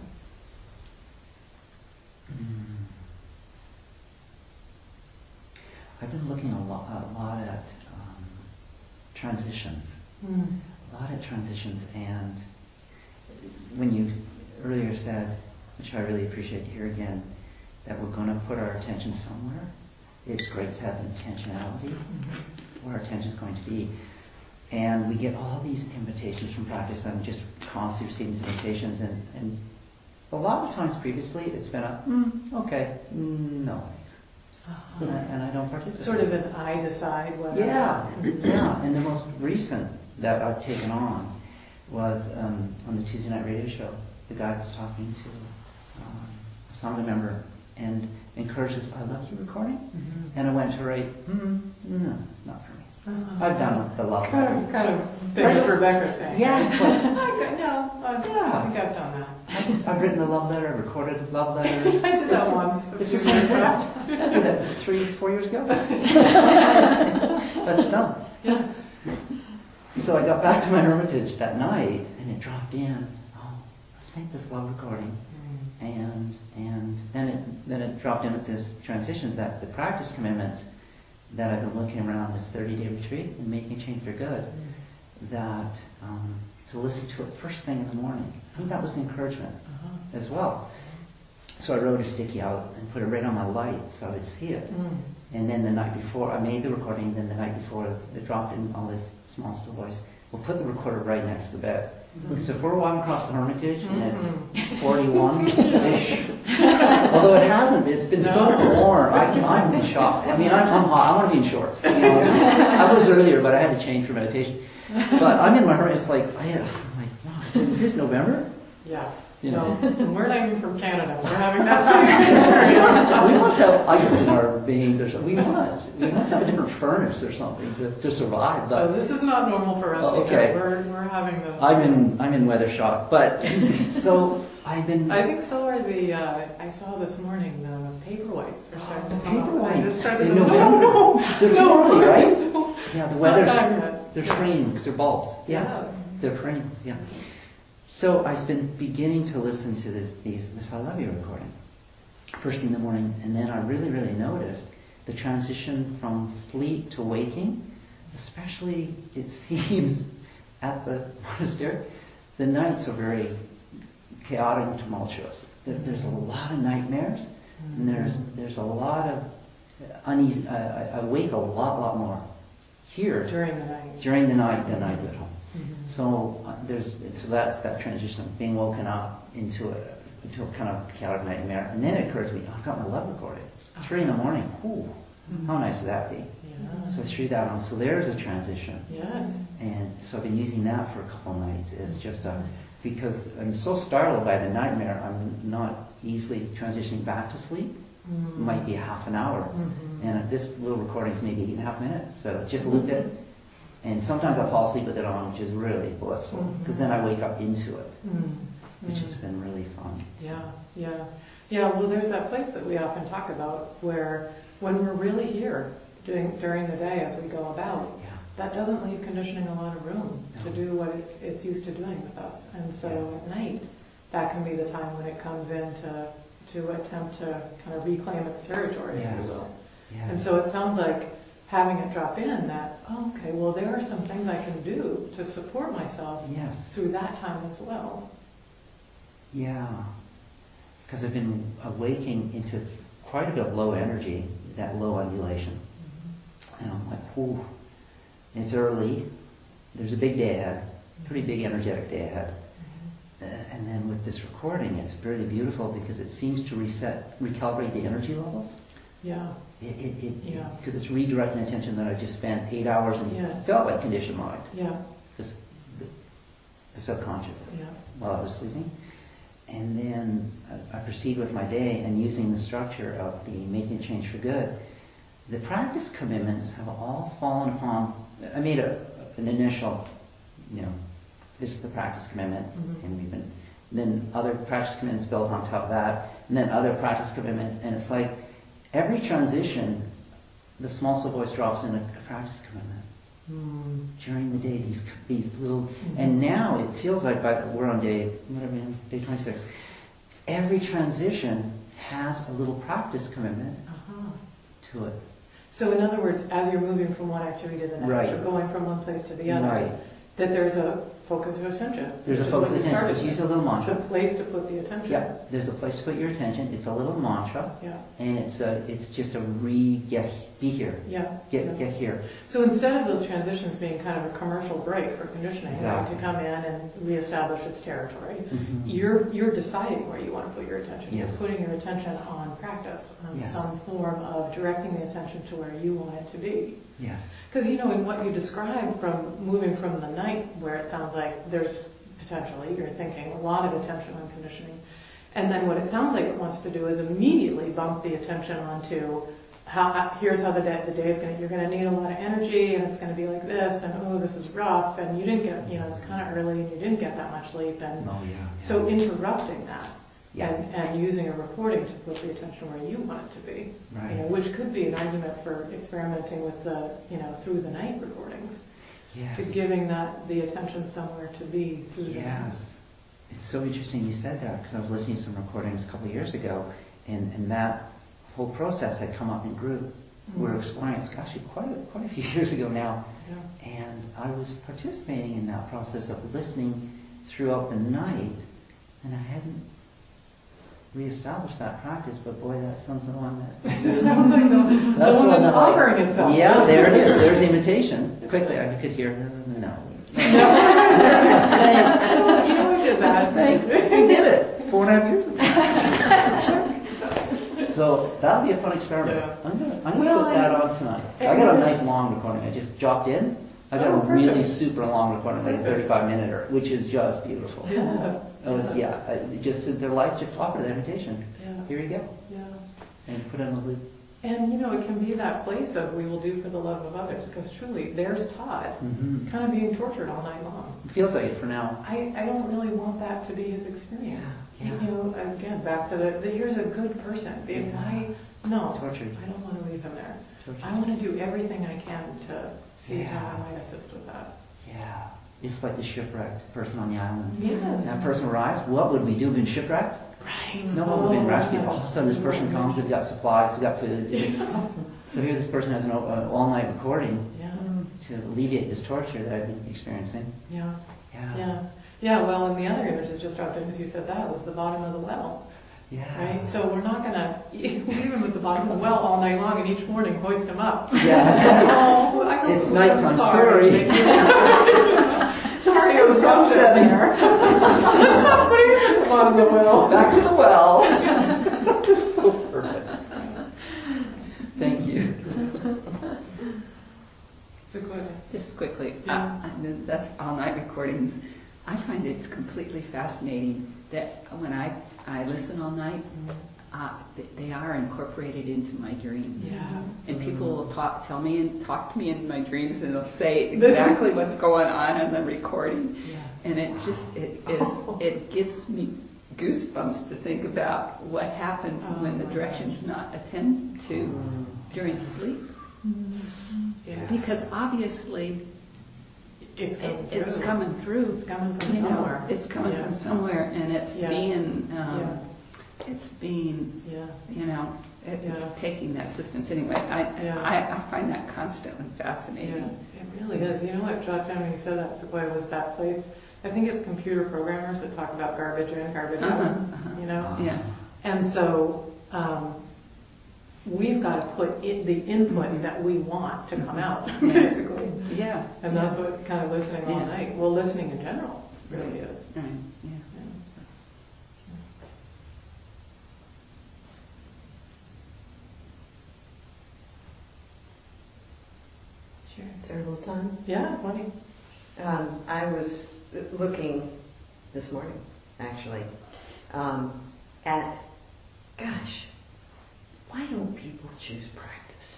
I've been looking a lot at transitions. A lot of transitions, and when you earlier said, which I really appreciate to hear again, that we're going to put our attention somewhere, it's great to have intentionality where our attention is going to be. And we get all these invitations from practice. I'm just constantly receiving these invitations, and a lot of times previously it's been okay, no thanks. And I don't participate. Sort of an I decide whether. Yeah. And the most recent that I've taken on was on the Tuesday night radio show. The guy was talking to a Sangha member and encouraged this I love you recording. And I went to write, no, not for me. I've done the love letter. Kind of big Rebecca saying. Yeah. I think I've done that. I've written the love letter, I've recorded love letters. I did that once. It's the same thing. I did that 3-4 years ago. That's done. Yeah. So I got back to my hermitage that night, and it dropped in. Oh, let's make this love recording. And then it dropped in with this transitions, that the practice commitments that I've been looking around this 30-day retreat and making change for good. That to listen to it first thing in the morning. I think that was encouragement as well. So I wrote a sticky out and put it right on my light so I would see it. And then the night before, I made the recording, then the night before, it dropped in all this small still voice. We'll put the recorder right next to the bed. Because if we're walking across the Hermitage and it's 41-ish, although it hasn't, it's been so warm, I'm in shock. I mean, I'm hot, I want to be in shorts. I was earlier, but I had to change for meditation. But I'm in my Hermitage, it's like, I'm like, wow, is this November? Yeah. Well, we're not even from Canada. We're having that same experience. We must have ice in our veins or something. We must have a different furnace or something to survive. But this is not normal for us. Okay. We're having the. I'm in weather shock, but so I've been. I think so are the. I saw this morning the paperweights are starting to come up. Paperweights. I just started In to November. They're too early, right? No. Yeah, the It's weather's. not time yet. They're screening because they're bulbs. Yeah. They're frames. Yeah. So I've been beginning to listen to this I Love You recording first thing in the morning, and then I really, really noticed the transition from sleep to waking, especially it seems at the monastery. The nights are very chaotic and tumultuous. There's a lot of nightmares, and there's a lot of uneasy. I wake a lot more here During the night. During the night than I do at home. So so that's that transition of being woken up into a kind of chaotic nightmare, and then it occurs to me, I've got my love recording. 3 in the morning. Ooh, how nice would that be? Yeah. So I threw that on. So there's a transition. Yes. And so I've been using that for a couple of nights. It's just because I'm so startled by the nightmare, I'm not easily transitioning back to sleep. It might be a half an hour, and this little recording is maybe 8.5 minutes. So just loop it. And sometimes I fall asleep with it on, which is really blissful, because then I wake up into it, which has been really fun. Yeah. Well, there's that place that we often talk about where when we're really here during the day as we go about, that doesn't leave conditioning a lot of room to do what it's used to doing with us. And so at night, that can be the time when it comes in to attempt to kind of reclaim its territory, if you will. Yes. And so it sounds like having it drop in that, well, there are some things I can do to support myself through that time as well. Yeah. Because I've been awaking into quite a bit of low energy, that low undulation. And I'm like, whew, it's early. There's a big day ahead, pretty big energetic day ahead. And then with this recording, it's really beautiful because it seems to recalibrate the energy levels. Yeah. Because it's redirecting attention that I just spent 8 hours and felt like conditioned mind. Yeah. The subconscious. Yeah. While I was sleeping. And then I proceed with my day and using the structure of the Making a Change for Good. The practice commitments have all fallen upon, I made an initial, this is the practice commitment, and then other practice commitments built on top of that, and then other practice commitments, and it's like every transition, the small soul voice drops in a practice commitment. During the day, these little, and now it feels like we're on day 26. Every transition has a little practice commitment to it. So in other words, as you're moving from one activity to the next, or going from one place to the other, that there's a focus of attention. There's a focus of attention. Just use a little mantra. It's a place to put the attention. Yeah, there's a place to put your attention. It's a little mantra. Yeah. And it's just be here. Yeah. Get here. So instead of those transitions being kind of a commercial break for conditioning, exactly. to come in and reestablish its territory, you're deciding where you want to put your attention. Yes. You're putting your attention on practice, on some form of directing the attention to where you want it to be. Yes. Because, in what you described from moving from the night, where it sounds like there's potentially, you're thinking, a lot of attention on conditioning. And then what it sounds like it wants to do is immediately bump the attention onto here's how the day is going to, you're going to need a lot of energy, and it's going to be like this, and this is rough, and you didn't get, it's kind of early, and you didn't get that much sleep, and so interrupting that. And using a recording to put the attention where you want it to be, which could be an argument for experimenting with the, through the night recordings, to giving the attention somewhere to be through the night. It's so interesting you said that, because I was listening to some recordings a couple of years ago, and that whole process had come up in group were exploring. It's actually quite a few years ago now. And I was participating in that process of listening throughout the night, and I hadn't reestablished that practice, but boy, that sounds the one that... Sounds like the one that's offering itself. Yeah, there it is. There's the invitation. Quickly, I could hear, no. Thanks. You know we did that. Thanks. We did it 4.5 years ago. So that'll be a fun experiment. Yeah. I'm gonna put that on tonight. I got a nice long recording. I just dropped in. I got a really super long recording, like a 35-minute, which is just beautiful. Yeah. Oh, it's just their life just offered the invitation. Yeah. Here you go. Yeah. And put it on the loop. And it can be that place of we will do for the love of others, because truly, there's Todd, kind of being tortured all night long. It feels like it for now. I don't really want that to be his experience. Yeah. Again, back to the here's a good person. Tortured. I don't want to leave him there. Tortured. I want to do everything I can to see how I might assist with that. Yeah. It's like the shipwrecked person on the island. Yes. That person arrives. What would we do? Been shipwrecked? Right. No one would have been rescued. All of a sudden, this person comes. They've got supplies. They've got food. So here, this person has an all-night recording to alleviate this torture that I've been experiencing. Yeah. Yeah. Yeah. Well, and the other image that just dropped in, as you said, that was the bottom of the well. Yeah. Right? So we're not going to leave him at the bottom of the well all night long and each morning hoist him up. Yeah. It's nighttime. Sorry. Sorry, it was sunset there. Let's not put him at the bottom of the well. Back to the well. So perfect. Thank you. So go ahead. Just quickly, that's all-night recordings. I find it's completely fascinating that when I listen all night, they are incorporated into my dreams. Yeah. And people will talk to me in my dreams, and they'll say exactly what's going on in the recording. Yeah. And it gives me goosebumps to think about what happens when the direction's not attended to during sleep. Yes. Because obviously it's coming through. It's coming through. It's coming from somewhere. It's coming from somewhere, and it's being taking that assistance anyway. I find that constantly fascinating. Yeah, it really is. You know what dropped down when you said that? So boy, was that place. I think it's computer programmers that talk about garbage in, garbage out. Yeah. And so we've got to put the input that we want to come out, basically. Yeah. And that's what kind of listening all night. Well, listening in general really is. Right. Yeah. Sure. Is there a little time? Yeah, plenty. I was looking this morning, actually, at, gosh, why don't people choose practice?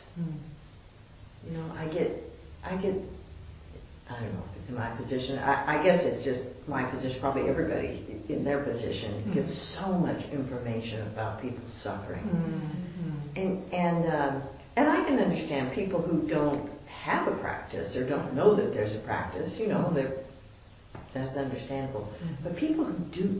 I get, I don't know if it's my position. I guess it's just my position. Probably everybody in their position gets so much information about people's suffering, and I can understand people who don't have a practice or don't know that there's a practice. That's understandable. But people who do,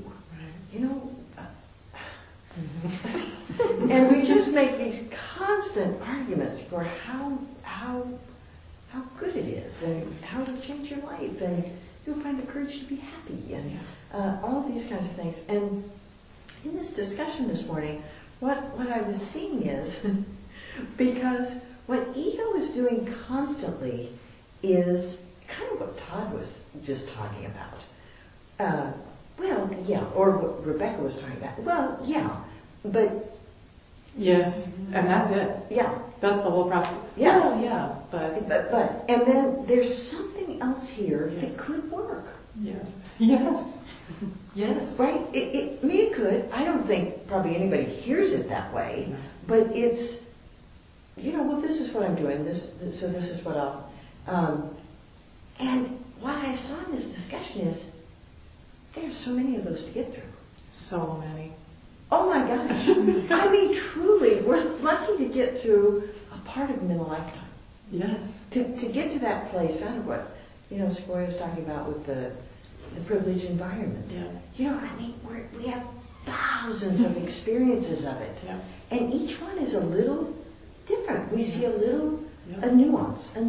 and we just make these constant arguments for how good it is and how it'll change your life and you'll find the courage to be happy and all of these kinds of things. And in this discussion this morning, what I was seeing is because what ego is doing constantly is kind of what Todd was just talking about. Or what Rebecca was talking about. But yes, and that's it. Yeah, that's the whole process. Yeah, well, yeah, but and then there's something else here that could work. Yes. Right? It could. I don't think probably anybody hears it that way, but it's this is what I'm doing. So this is what I'll. And what I saw in this discussion is there's so many of those to get through. So many. Oh my gosh. I mean, truly, we're lucky to get through a part of them in a lifetime. Yes. To get to that place, kind of what, Sequoia was talking about with the privileged environment. Yeah. We have thousands of experiences of it. Yeah. And each one is a little different. We see a nuance, and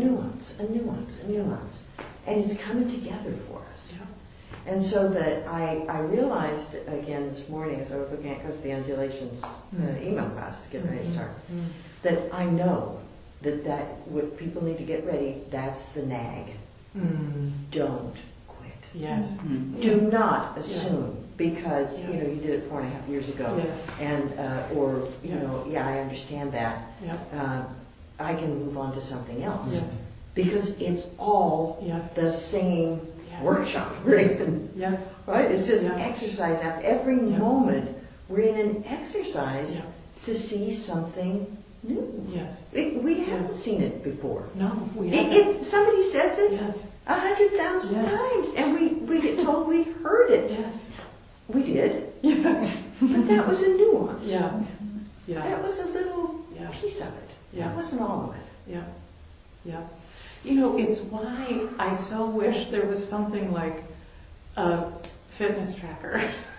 it's coming together for us. Yeah. And so that I realized again this morning as I was looking at, because the undulations email class is getting ready to start, that I know that what people need to get ready, that's the nag. Don't quit. Yes. Do not assume because you did it 4.5 years ago, and or I understand that. I can move on to something else because it's all the same workshop, right? Right? It's just exercise. After every moment, we're in an exercise to see something new. Yes. We haven't seen it before. No, we haven't. If somebody says it 100,000 times, and we get told we heard it. Yes. We did. Yes. But that was a nuance. Yeah. Yeah. That was a little piece of it. Yeah. That wasn't all of it. Yeah. Yeah. It's why I so wish there was something like a fitness tracker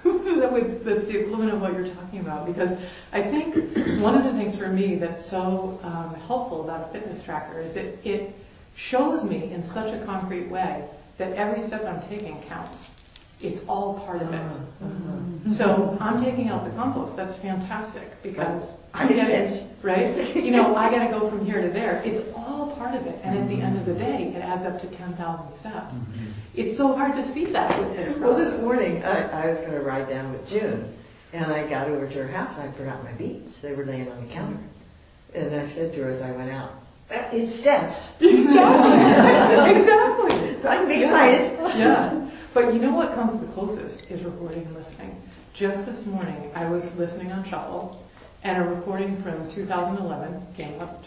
that's the equivalent of what you're talking about. Because I think one of the things for me that's so helpful about a fitness tracker is it shows me in such a concrete way that every step I'm taking counts. It's all part of it. So I'm taking out the compost. That's fantastic because I get it, right? I got to go from here to there. It's all part of it. And at the end of the day, it adds up to 10,000 steps. It's so hard to see that with this process. Well, this morning, I was going to ride down with June, and I got over to her house, and I forgot my beads. They were laying on the counter. And I said to her as I went out, it's steps. Exactly. Exactly. So I'm excited. Yeah. But you know what comes the closest is recording and listening. Just this morning, I was listening on shuffle, and a recording from 2011 came up.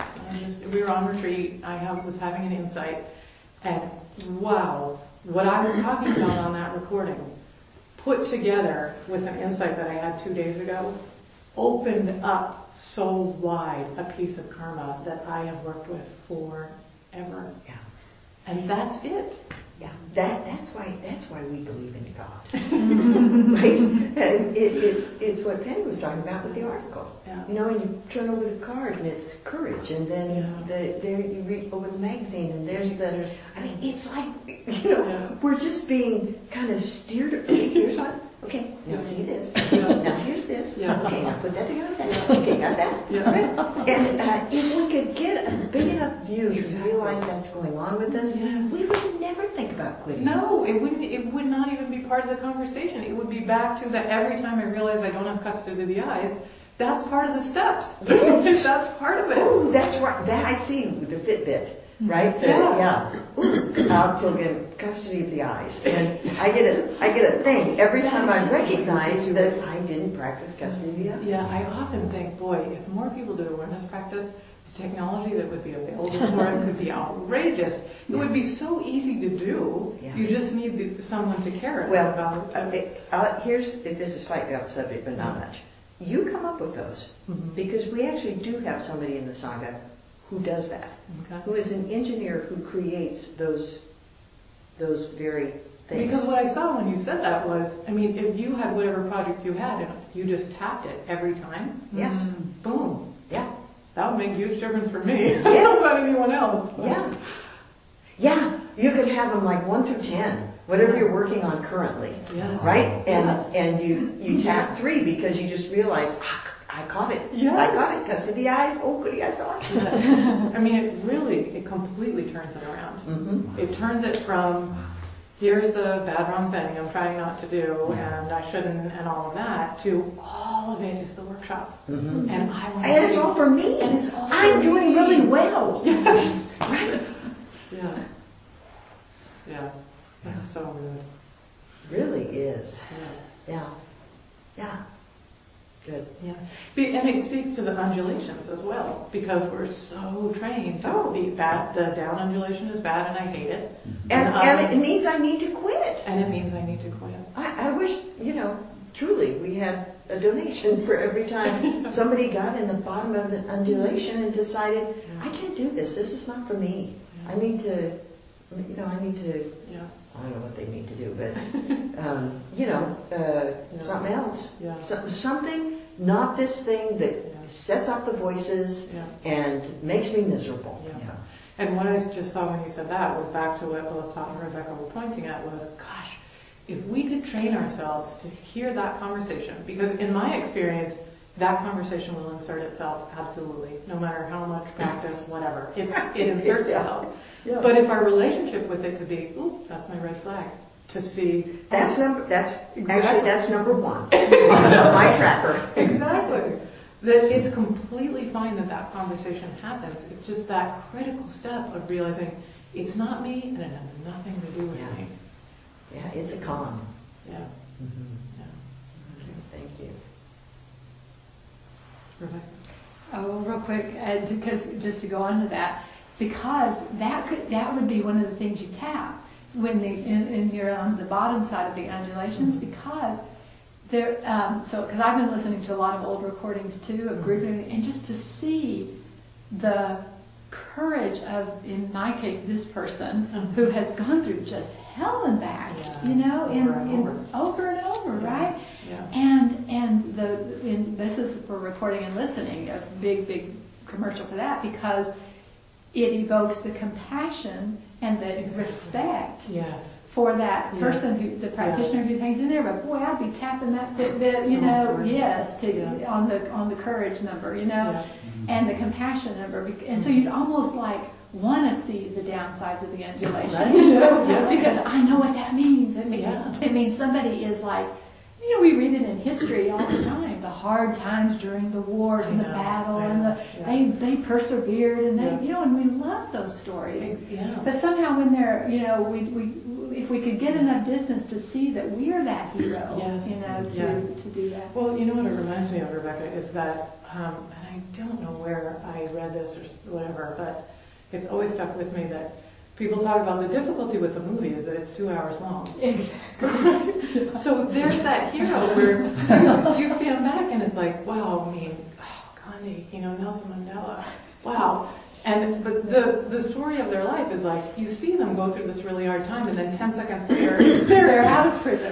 We were on retreat. I was having an insight, and wow, what I was talking about on that recording, put together with an insight that I had 2 days ago, opened up so wide a piece of karma that I have worked with forever. Yeah. And that's it. Yeah, that's why we believe in God, right? And it's what Penny was talking about with the article. Yeah. And you turn over the card and it's courage, and then there you read over the magazine and there's the. I mean, it's like we're just being kind of steered. Okay, here's one. Okay, now see this. Now here's this. Okay, now put that together. Okay, got that. Right? And if we could get a big enough view to realize that's going on with us, we would never think about quitting. No, it wouldn't. It would not even be part of the conversation. It would be back to that every time I realize I don't have custody of the eyes. That's part of the steps. Yes. That's part of it. Oh, that's right. That I see with the Fitbit. Right? I'll still get custody of the eyes. And I get a thing every time I recognize that I didn't practice custody of the eyes. Yeah, I often think, boy, if more people did awareness practice, the technology that would be available for it could be outrageous. It would be so easy to do. Yeah. You just need someone to care about it. This is slightly off subject, but not much. You come up with those because we actually do have somebody in the Sangha who does that, who is an engineer who creates those very things. Because what I saw when you said that was, if you had whatever project you had and you just tapped it every time, boom, that would make a huge difference for me. I don't know about anyone else. But. Yeah, you could have them like 1 through 10, whatever you're working on currently, right? And you tap 3 because you just realize, I caught it. Yes. I caught it. Custody of the eyes. Oh, goody, I saw it. It completely turns it around. It turns it from, here's the bad, wrong thing I'm trying not to do, and I shouldn't, and all of that, to all of it is the workshop. And I want to it's all for me. And it's all I'm doing really well. Yes. Right? Yeah. That's so good. Really is. Yeah. Good. Yeah. And it speaks to the undulations as well, because we're so trained to be bad. The down undulation is bad and I hate it. And it means I need to quit. And it means I need to quit. I wish, truly we had a donation for every time somebody got in the bottom of an undulation and decided, I can't do this. This is not for me. I need to, I don't know what they need to do, but, something else. Yeah. Something not this thing that sets up the voices and makes me miserable. Yeah. And what I just saw when you said that was back to what both Todd and Rebecca were pointing at was, gosh, if we could train ourselves to hear that conversation, because in my experience, that conversation will insert itself absolutely, no matter how much practice, whatever. It inserts itself. Yeah. But if our relationship with it could be, ooh, that's my red flag, to see. That's number one. My tracker. Exactly. That it's completely fine that conversation happens. It's just that critical step of realizing it's not me and it has nothing to do with me. Yeah, it's a con. Yeah. Mm-hmm. Yeah. Thank you. Rebecca? Oh, real quick, because just to go on to that, because that would be one of the things you tap when you're on the bottom side of the undulations, because because I've been listening to a lot of old recordings too of group, and just to see the courage of, in my case, this person who has gone through just hell and back, over and over, right? Yeah. And this is for recording and listening, a big commercial for that, because it evokes the compassion and the respect for that person, the practitioner who hangs in there. But boy, I'd be tapping that bit, on the courage number, and the compassion number, and so you'd almost like want to see the downsides of the undulation, because I know what that means. It means somebody is like, we read it in history all the time, the hard times during the wars and the battle, and they persevered, and and we love those stories. Yeah. But somehow when they're, if we could get enough distance to see that we're that hero, to do that. Well, you know what it reminds me of, Rebecca, is that, and I don't know where I read this or whatever, but it's always stuck with me that people talk about the difficulty with the movie is that it's 2 hours long. Exactly. So there's that hero where you stand back and it's like, wow, Gandhi, Nelson Mandela, wow. But the story of their life is like, you see them go through this really hard time, and then 10 seconds later, they're out of prison.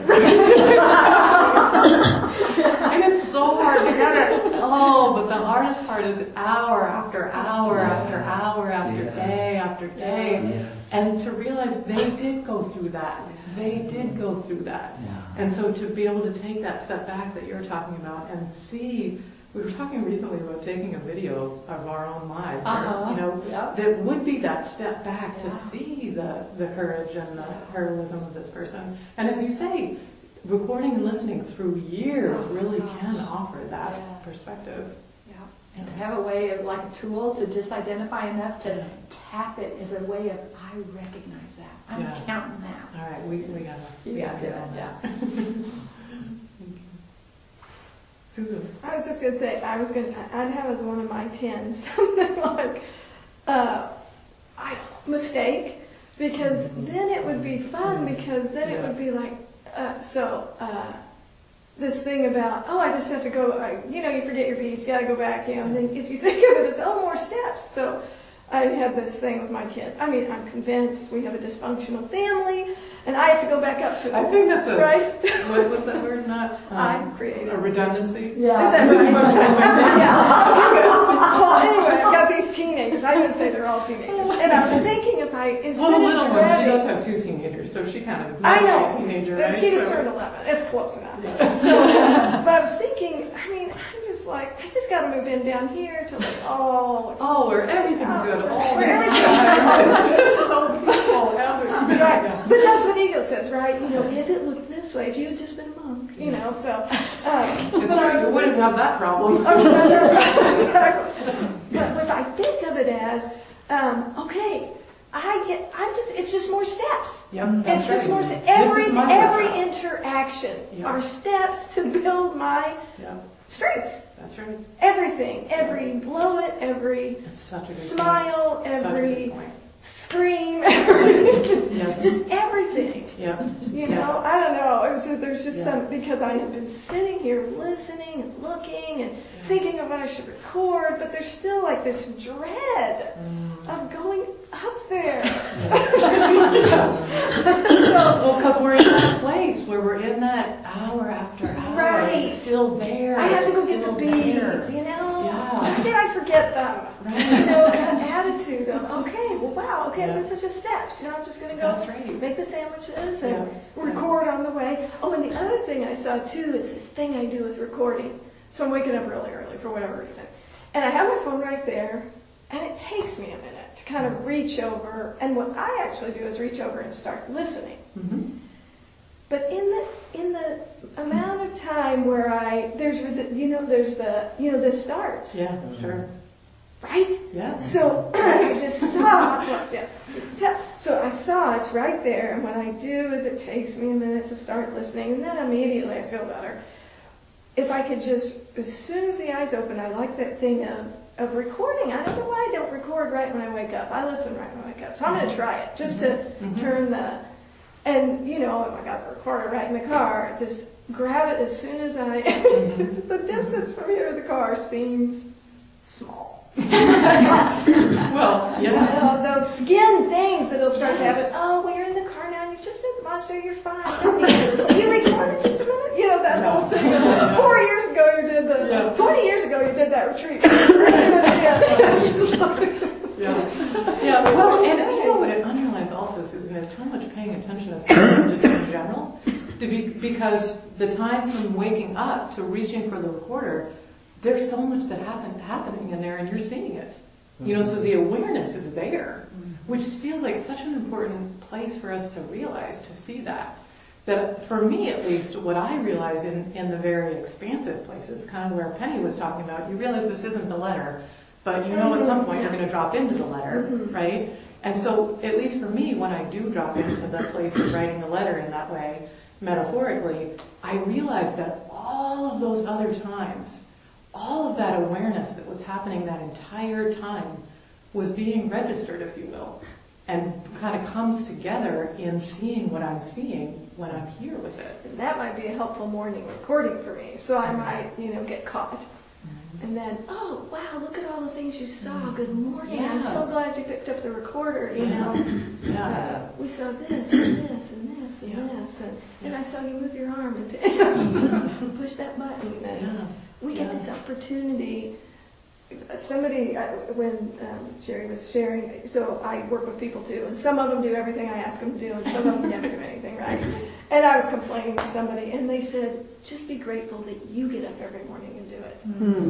And it's so hard to get it. Oh, but the hardest part is hour after hour after hour after day after day. And to realize they did go through that. They did go through that. Yeah. And so to be able to take that step back that you're talking about and see, we were talking recently about taking a video of our own lives, that would be that step back to see the courage and the heroism of this person. And as you say, recording and listening through years really can offer that perspective. And to have a way of, like a tool to just identify enough to tap it as a way of, I recognize that. I'm counting that. All right, we gotta get on that. Susan. I was just gonna say, I'd have as one of my 10 something like, mistake, because then it would be fun, because then it would be like, this thing about, I just have to go, you forget your beats, you gotta go back, and then if you think of it, it's, more steps. So I had this thing with my kids. I'm convinced we have a dysfunctional family, and I have to go back up to it. I think that's right? What's that word? Not I'm creative. A redundancy? Yeah. Is that right? Well, anyway, I've got these teenagers. I didn't say they're all teenagers. And I was thinking if I, instead the of little one, she does have 2 teenagers, so she kind of must be a teenager, right? She just turned 11. It's close enough. Yeah. So, but I was thinking, I'm just like, I just got to move in down here to like, where everything's good. Where everything's so peaceful. Right. But that's what ego says, right? If it looked this way, if you had just been a monk, so. It's true, you wouldn't have that problem. Exactly. But if I think of it as, it's just more steps. Yep, it's just more steps. Every interaction are steps to build my strength. That's right. Everything, every blow it, every smile, every scream, just everything. Yeah. I don't know. There's just some, because I have been sitting here listening and looking and thinking of what I should record, but there's still like this dread of going up there. Because we're in that place where we're in that hour after hour. Right. beads. it's still there. I have to go It's get the still beads, there. you know? Yeah. Why did I forget them? Right. You know, that attitude of, okay, well, wow, okay, Yeah. this is just steps. You know, I'm just going to go That's right. make the sandwiches and Yeah. record on the way. Oh, and the other thing I saw, too, is this thing I do with recording. So I'm waking up really early for whatever reason. And I have my phone right there, and it takes me a minute to kind of reach over. And what I actually do is reach over and start listening. Mm-hmm. But in the amount of time where there's this starts. Yeah, sure. Right? Yeah. So I just saw, so I saw it's right there, and what I do is it takes me a minute to start listening, and then immediately I feel better. If I could just, as soon as the eyes open, I like that thing of recording. I don't know why I don't record right when I wake up. I listen right when I wake up. So I'm going to try it, just to turn and you know, if I got the recorder right in the car, just grab it as soon as the distance from here to the car seems small. Well, yeah. You know, those skin things that'll start to happen. Oh, well, you're in the car now. You've just been monster. You're fine. You recorded just a minute. You know that whole thing. 4 years ago you did 20 years ago you did that retreat. Yeah. Well, and you know what it underlines also, Susan, is how much paying attention is just in general. Because the time from waking up to reaching for the recorder, there's so much that happening in there, and you're seeing it. You know, so the awareness is there, which feels like such an important place for us to realize, to see that. That for me, at least, what I realize in the very expansive places, kind of where Penny was talking about, you realize this isn't the letter, but you know at some point you're going to drop into the letter, right? And so, at least for me, when I do drop into the place of writing the letter in that way, metaphorically, I realize that all of those other times, all of that awareness that was happening that entire time was being registered, if you will, and kind of comes together in seeing what I'm seeing when I'm here with it. And that might be a helpful morning recording for me. So I might, get caught. And then, oh, wow, look at all the things you saw. Good morning. Yeah. I'm so glad you picked up the recorder, Yeah. We saw this and this and this and this. And I saw you move your arm and push that button. And we get this opportunity. When Jerry was sharing, so I work with people too, and some of them do everything I ask them to do, and some of them never do anything right. And I was complaining to somebody, and they said, just be grateful that you get up every morning and do it.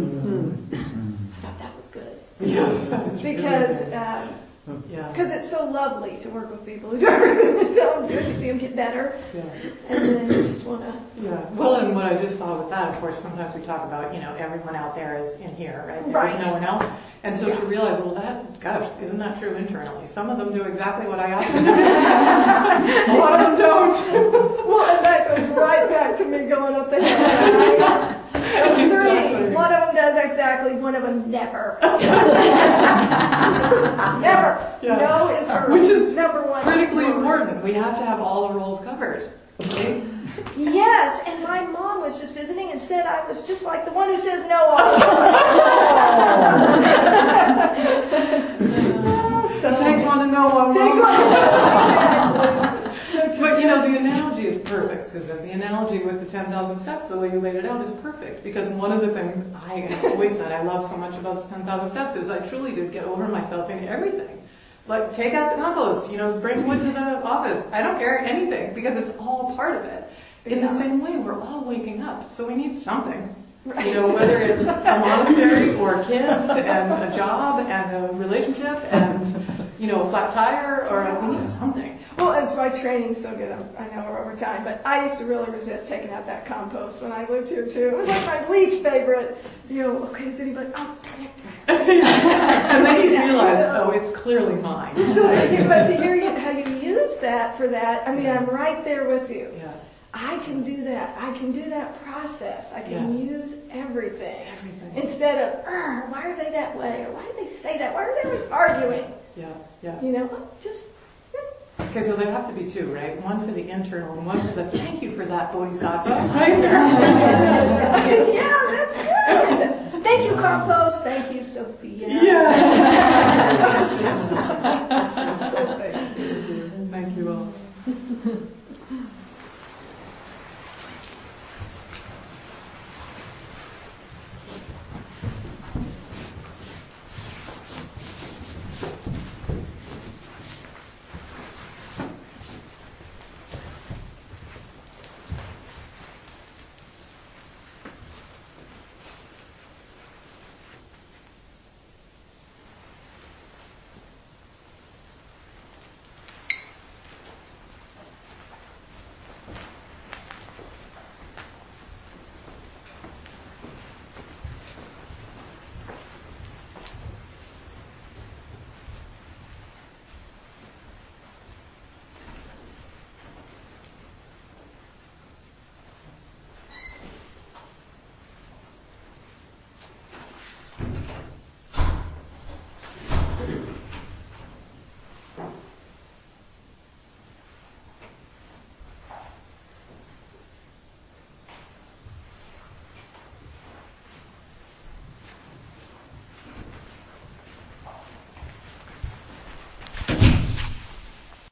I thought that was good. Yes. Because it's so lovely to work with people who do everything you tell them to do. You see them get better, and then you just want to. Yeah. Well, and what I just saw with that, of course, sometimes we talk about, everyone out there is in here, right? There's no one else. And so to realize, well, isn't that true internally? Some of them do exactly what I ask them to do. A lot of them don't. Well, and that goes right back to me going up the hill. Those three. Exactly. One of them does exactly. One of them never. Never. Yeah. No is her. Which is number one. Critically important. We have to have all the roles covered. Okay? Yes, and my mom was just visiting and said I was just like the one who says no all the time. So it takes one to know one. Takes one to know. But the analogy is perfect, Susan. The analogy with the 10,000 steps, the way you laid it out, is perfect. Because one of the things I have always said I love so much about the 10,000 steps is I truly did get over myself in everything. Like, take out the compost, bring wood to the office. I don't care, anything, because it's all part of it. In the same way, we're all waking up, so we need something. Right. Whether it's a monastery or kids and a job and a relationship and, a flat tire, or we need something. Well, as my training's so good, I know we're over time, but I used to really resist taking out that compost when I lived here too. It was like my least favorite. Okay, is anybody? Oh, darn it. And then you realize, it's clearly mine. But to hear how you use that for that, I'm right there with you. Yeah. I can do that. I can do that process. I can use everything. Instead of, why are they that way? Or why did they say that? Why are they always arguing? Just. Okay, so there have to be two, right? One for the internal and one for the thank you for that, Bodhisattva, right?